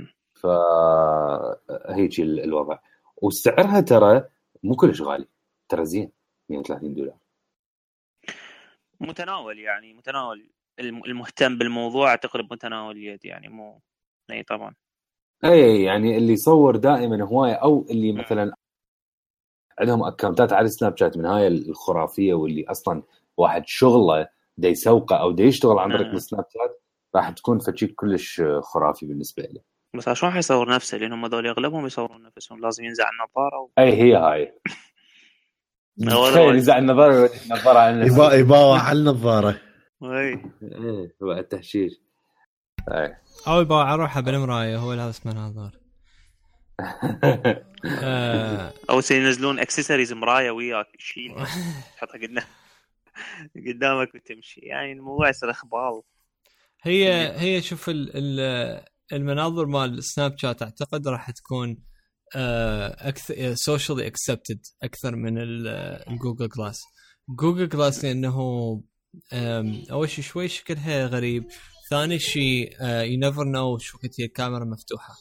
Speaker 4: فهيك الوضع. وسعرها ترى مو كلش غالي، ترى زين $130.
Speaker 3: متناول يعني متناول المهتم بالموضوع تقرب متناول اليد يعني مو اي طبعا
Speaker 4: اي يعني اللي يصور دائما هوايه او اللي مثلا عندهم اكونتات على سناب شات من هاي الخرافيه واللي اصلا واحد شغله دا يسوقه او دا يشتغل عن طريق السناب شات راح تكون فشيء كلش خرافي بالنسبه له.
Speaker 3: بس عشان يصور نفسه لانهم هذول اغلبهم يصورون نفسهم لازم ينزع النظاره
Speaker 4: اي هي هاي تخيل ينزع النظاره عن نفسه
Speaker 2: يباوع على النظاره
Speaker 3: اي
Speaker 4: هو التهشيش اي
Speaker 1: او يباوع روحه بالمرايه هو لابس مناظر
Speaker 3: او سينزلون اكسسوارز مرايه وياك شيء تحطها قدامك وتمشي يعني الموضوع يصير اخبار.
Speaker 1: هي شوف المناظر مال سناب شات اعتقد راح تكون اكثر سوشيالي اكسبتد اكثر من الجوجل جلاس. جوجل جلاس لانه اول شيء شوي شكلها غريب، ثاني شيء يو نيفر نو شو وقت هي الكاميرا مفتوحه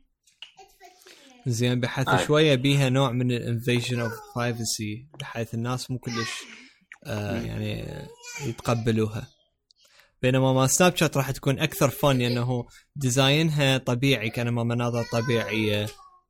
Speaker 1: زين بحيث شويه بيها نوع من الانفيجن اوف برايفسي بحيث الناس مو كلش يعني يتقبلوها. بينما ما سناب شات راح تكون اكثر فن لانه ديزاينها طبيعي كانما مناظر طبيعيه،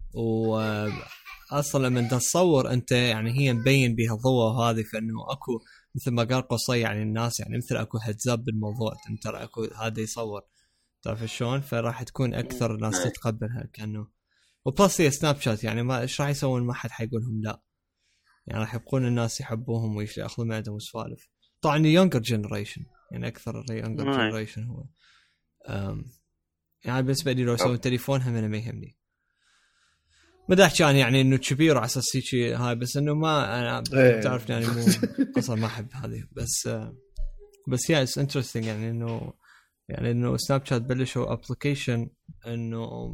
Speaker 1: واصلا لما تصور انت يعني هي مبين بها ضوء وهذه، فانه اكو مثل ما قال قصي يعني الناس يعني مثل اكو هتزاب بالموضوع ترى اكو هذا يصور تعرف شلون، فراح تكون اكثر ناس تتقبلها كانه. وبلس هي سناب شات يعني ما ايش راح يسوون، ما حد حيقولهم لا يعني راح يبقون الناس يحبوهم وياخذون معهم سوالف. طبعا يونجر جنريشن يعني اكثر يونجر جنريشن هو يعني بالنسبه لي لو يسوون تليفونها من ما يهمني. ما دا احكي يعني انه كبير على اساس شيء هاي، بس انه ما انا تعرف يعني مو اصلا ما احب هذه، بس يا اتس انترستينج يعني انه سناب شات بلشوا ابلكيشن انه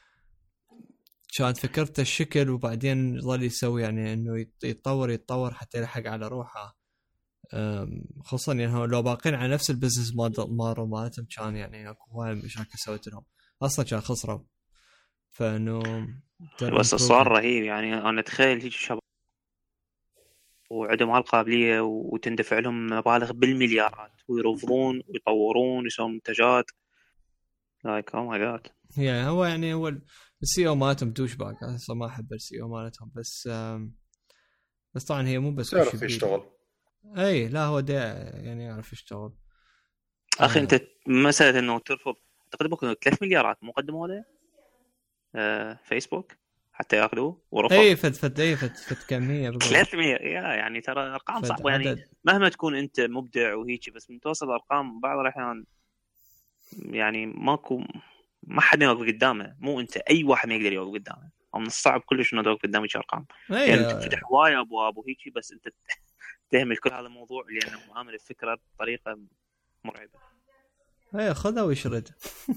Speaker 1: كانت فكرته الشكل وبعدين ظل يسوي يعني انه يتطور حتى يلحق على روحه، خصوصا يعني لو باقين على نفس البزنس مالتهم كان يعني اكو هواي مشاكل سويت لهم اصلا كان خسروا. فانه
Speaker 3: بس الصار رهيب يعني انا اتخيل هيك شباب وعندهم هالقابليه وتندفع لهم مبالغ بالمليارات ويرفضون ويطورون ويسوون منتجات لايك او ماي جاد.
Speaker 1: يعني هو السي او مالتهم دوش باك اصلا ما احب السي او مالتهم، بس طبعا هي مو بس
Speaker 2: يعرف يشتغل.
Speaker 1: اي لا هو ده يعني يعرف يشتغل
Speaker 3: اخي انت مساله انه ترفض اعتقد بكون 3 مليارات مقدمه له فيسبوك حتى ياخذوه ورفض.
Speaker 1: اي فت كميه بالضبط
Speaker 3: 300 يعني ترى ارقام صعبه يعني مهما تكون انت مبدع وهيك بس من توصل ارقام بعض الاحيان يعني ما حد يوقف قدامه، مو انت اي واحد ما يقدر يوقف قدامه، او من الصعب كلش انه توقف قدامك ارقام يعني تفتح هوايه ابواب وهيك بس انت تهمل كل هذا الموضوع لانه مؤمن الفكره بطريقه مرعبه.
Speaker 1: اي خذها ويشرد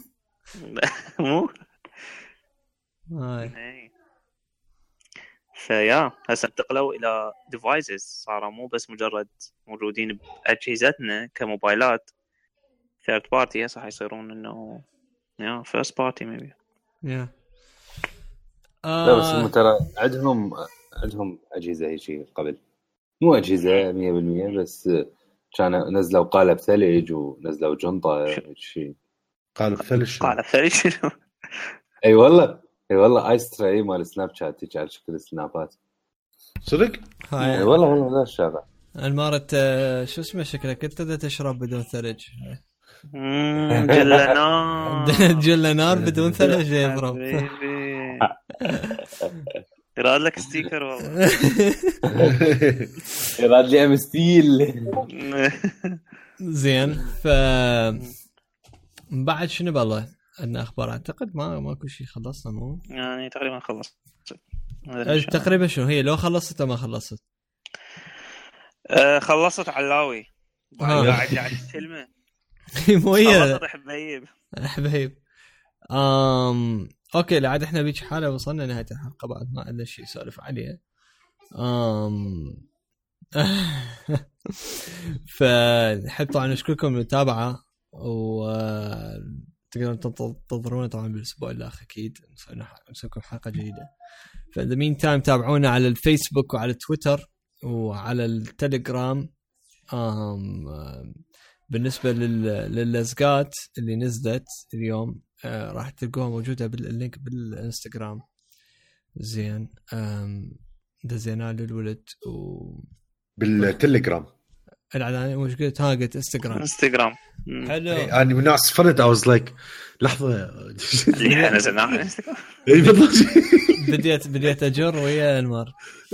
Speaker 3: مو هاي فيا هسه انتقلوا الى ديفايسز، صاروا مو بس مجرد موجودين باجهزتنا كموبايلات ثيرد بارتي، هسه حيصيرون انه فيرست بارتي ميبي.
Speaker 4: لا بس ترى عندهم اجهزه هيك قبل، مو اجهزه 100% بس كان نزلوا قالب ثلج ونزلوا جنطه شيء.
Speaker 2: قالب ثلج
Speaker 4: اي والله ايس تراي مال سناب شات تيجي على شكل سنابات
Speaker 2: صدق.
Speaker 4: اي والله لا الشارع
Speaker 1: المارت شو اسمه شكلها كنت تشرب بدون ثلج جلنار بدون ثلج يضرب.
Speaker 3: يراد لك ستيكر والله
Speaker 4: يراد لي امستيل
Speaker 1: زين. ف بعد شنو بالله عندنا اخبار؟ اعتقد ماكو شيء خلصنا مو
Speaker 3: يعني تقريبا خلصت
Speaker 1: تقريبا. شو هي لو خلصت ما خلصت؟
Speaker 3: خلصت علاوي قاعد تلمه
Speaker 1: مويه
Speaker 3: حبيب
Speaker 1: اوكي لعاد احنا بيج حاله وصلنا نهايه الحلقه بعد ما عندنا شيء سالف عليه. فنحب طبعا نشكركم المتابعه وتقدرون تنتظرونا طبعا بالاسبوع الاخر اكيد نسوي حلقه جديده. فذا مين تايم تابعونا على الفيسبوك وعلى تويتر وعلى التليجرام بالنسبه لللزقات اللي نزلت اليوم راح تلقوها موجوده باللينك بالانستغرام. زين دزينا للولد
Speaker 2: بالتليجرام
Speaker 1: العلاني مش قلت ها قلت انستغرام حلو.
Speaker 2: انا من ناس فرد I was like لحظه
Speaker 3: اللي احنا نزلناه على انستغرام.
Speaker 2: اي بالضبط.
Speaker 1: بديت اجر ويا انمار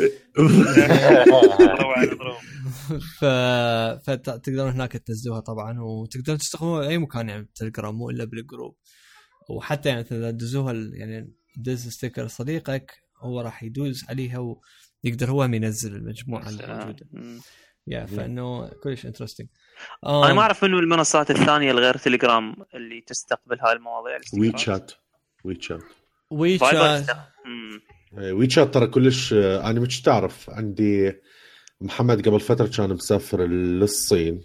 Speaker 1: فتقدرون هناك تنزلوها طبعا، وتقدرون تستخدموها اي مكان يعني بالتليجرام مو الا بالجروب. وحتى يعني اذا تدزوها يعني دز ستيكر صديقك هو راح يدوز عليها ويقدر هو ينزل المجموعه الموجوده. فانه كلش انترستينج.
Speaker 3: انا ما اعرف منو المنصات الثانيه الغير تليجرام اللي تستقبل هاي المواضيع.
Speaker 2: ويتشات ترى كلش. انا مش تعرف عندي محمد قبل فتره كان مسافر للصين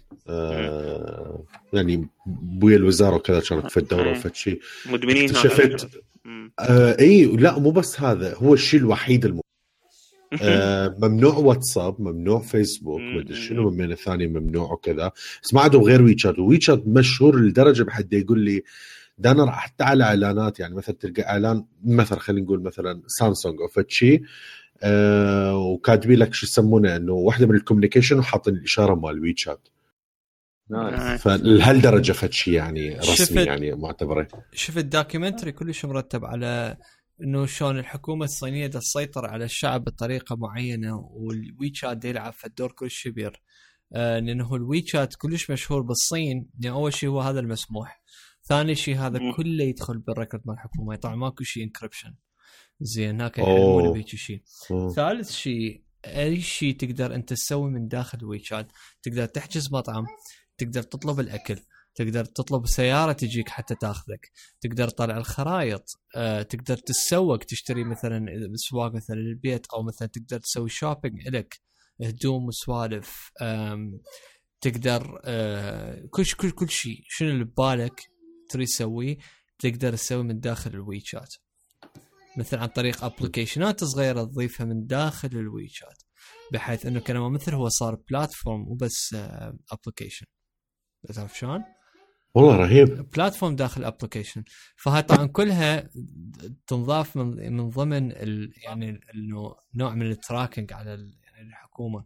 Speaker 2: يعني بويا الوزاره وكذا كانت في الدوره وفتشي
Speaker 3: مدمنين
Speaker 2: شفت اي لا مو بس هذا هو الشيء الوحيد ممنوع واتساب، ممنوع فيسبوك، مدري شنو من الثاني ممنوع وكذا، بس ما عندهم غير ويتشات. ويتشات مشهور لدرجه بحد يقول لي دانا حتى على اعلانات يعني مثلا تلقى اعلان مثلا خلينا نقول مثلا سامسونج او فتشي وكاتبين لك شو يسمونه انه واحده من الكوميونيكيشن وحاطين الاشاره مال ويتشات. فلهالدرجه فتشي يعني رسمي يعني معتبره.
Speaker 1: شفت الدوكيومنتري كلش مرتب على انه شلون الحكومه الصينيه تسيطر على الشعب بطريقه معينه، والويتشات يلعب في الدور كلش كبير. لانه الويتشات كلش مشهور بالصين. يعني اول شيء هو هذا المسموح، ثاني شيء هذا كله يدخل بالركض مال الحكومه، طبعا ماكو شيء انكريبشن زين هناك يحلون بيك شيء. ثالث شيء اي شيء تقدر انت تسوي من داخل الويتشات، تقدر تحجز مطعم، تقدر تطلب الاكل، تقدر تطلب سيارة تجيك حتى تاخذك، تقدر تطلع الخرائط، تقدر تسوق تشتري مثلا سواق مثلا للبيت، او مثلا تقدر تسوي شوبينج لك هدوم وسوالف، تقدر كل شيء شنو اللي ببالك تريد تسويه تقدر تسوي من داخل الويتشات، مثلا عن طريق ابليكيشنات صغيرة تضيفها من داخل الويتشات، بحيث انه كلمة مثل هو صار بلاتفورم وبس ابليكيشن. تعرف شلون؟
Speaker 2: والله رهيب.
Speaker 1: بلاتفورم داخل ابليكيشن. فهاي طبعا كلها تنضاف من ضمن يعني انه نوع من التراكنج على يعني الحكومه.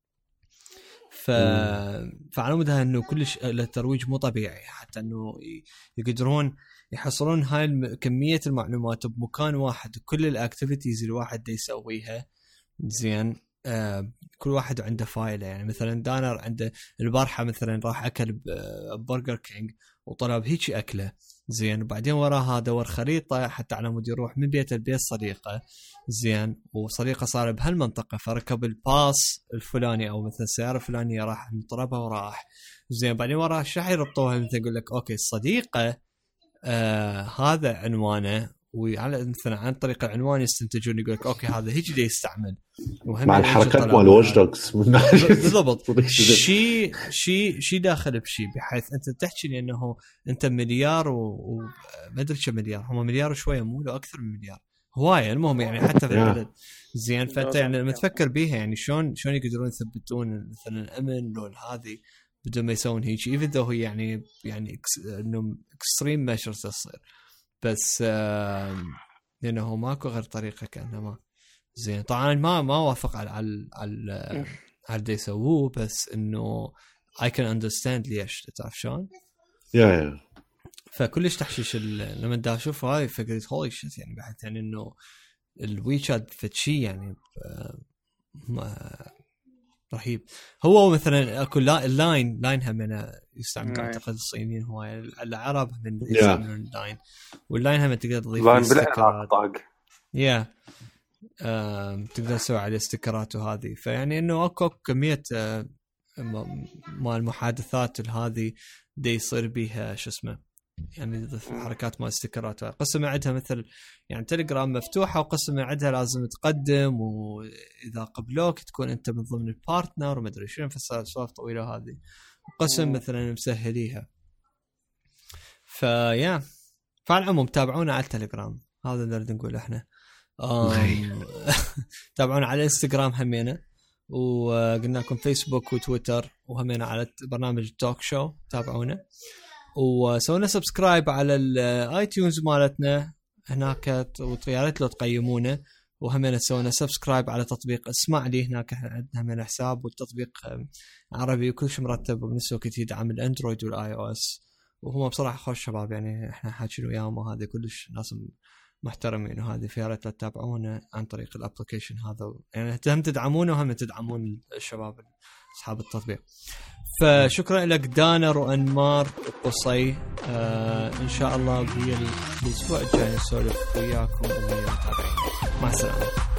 Speaker 1: فعلى مدها انه كلش الترويج مو طبيعي، حتى انه يقدرون يحصلون هاي كميه المعلومات بمكان واحد، وكل الاكتيفيتيز الواحد دا يسويها زين. كل واحد عنده فايله. يعني مثلا دانر عنده البارحه مثلا راح اكل برجر كينج وطلب هيك اكله زين، وبعدين وراها دور خريطه حتى على مود يروح من بيت البيت صديقه زين، وصديقه صار بهالمنطقه فركب الباص الفلاني او مثلا السياره الفلانيه راح مطربها وراح زين. بعدين وراها الشحن يربطوها مثلا يقول لك اوكي الصديقه هذا عنوانه، وعلى مثلا عن طريق العنوان يستنتجون يقول لك اوكي هذا هيك دي يستعمل
Speaker 2: مع الحركات مال واتش دوجز
Speaker 1: بالضبط. شيء داخل بشيء، بحيث انت تحكي لي انه انت مليار وما ادري كم مليار، هم مليار وشويه مو له اكثر من مليار هوايه. المهم يعني حتى في البلد زين، فانت يعني لما تفكر بيها يعني شلون يقدرون يثبتون مثلا الامن لول هذه بدون ما يسوون هيك، even though هي يعني انه اكستريم ميجرز تصير، بس لانه ماكو غير طريقه كانما زين. طبعا ما وافق على اللي يسووه، بس انه I can understand ليش. تعرف شلون؟ فكلش تحشيش لما دا اشوف هاي فكرت هولي شيت يعني، بحث يعني انه الويتشات فتشي يعني رهيب. هو مثلا اكو اللاين هم يستعمل اعتقد الصينيين هواي، العرب من يستعملون اللاين، واللاين هم تقدر تضيف استيكرات تقدر تسوي عليه استيكرات وهذه. فيعني انه اكو كميه مال المحادثات هذه دي يصير بيها شو اسمه يعني حركات مال استيكرات. قسم عندها مثل يعني تليجرام مفتوحه، وقسم عندها لازم تقدم، واذا قبلوك تكون انت من ضمن البارتنر وما ادري شنو، فالسوالف طويله هذه. قسم مثلا مسهليها. فيا فالعموم تابعونا على التليجرام، هذا اللي نريد نقول احنا. تابعونا على الانستغرام همينه، وقلنا لكم فيسبوك وتويتر، وهمين على برنامج توك شو تابعونا، وسوينا سبسكرايب على الاي تيونز مالتنا هناك، ويا ريت لو تقيمونا. وهمين سوينا سبسكرايب على تطبيق اسمع لي، هناك عندنا همين حساب، والتطبيق عربي وكل شيء مرتب، وبنفس الوقت يدعم الاندرويد والاي او اس، وهم بصراحه خوش شباب يعني، احنا حاكين وياهم وهذا كلش ناس محترمين، وهذه في ريت تتابعونا عن طريق الابلكيشن هذا، يعني هم تدعمونا وهم تدعمون الشباب اصحاب التطبيق. فشكرا لك دانر وانمار وقصي. ان شاء الله الاسبوع الجاي نسولف وياكم ويا المتابعين. مع السلامه.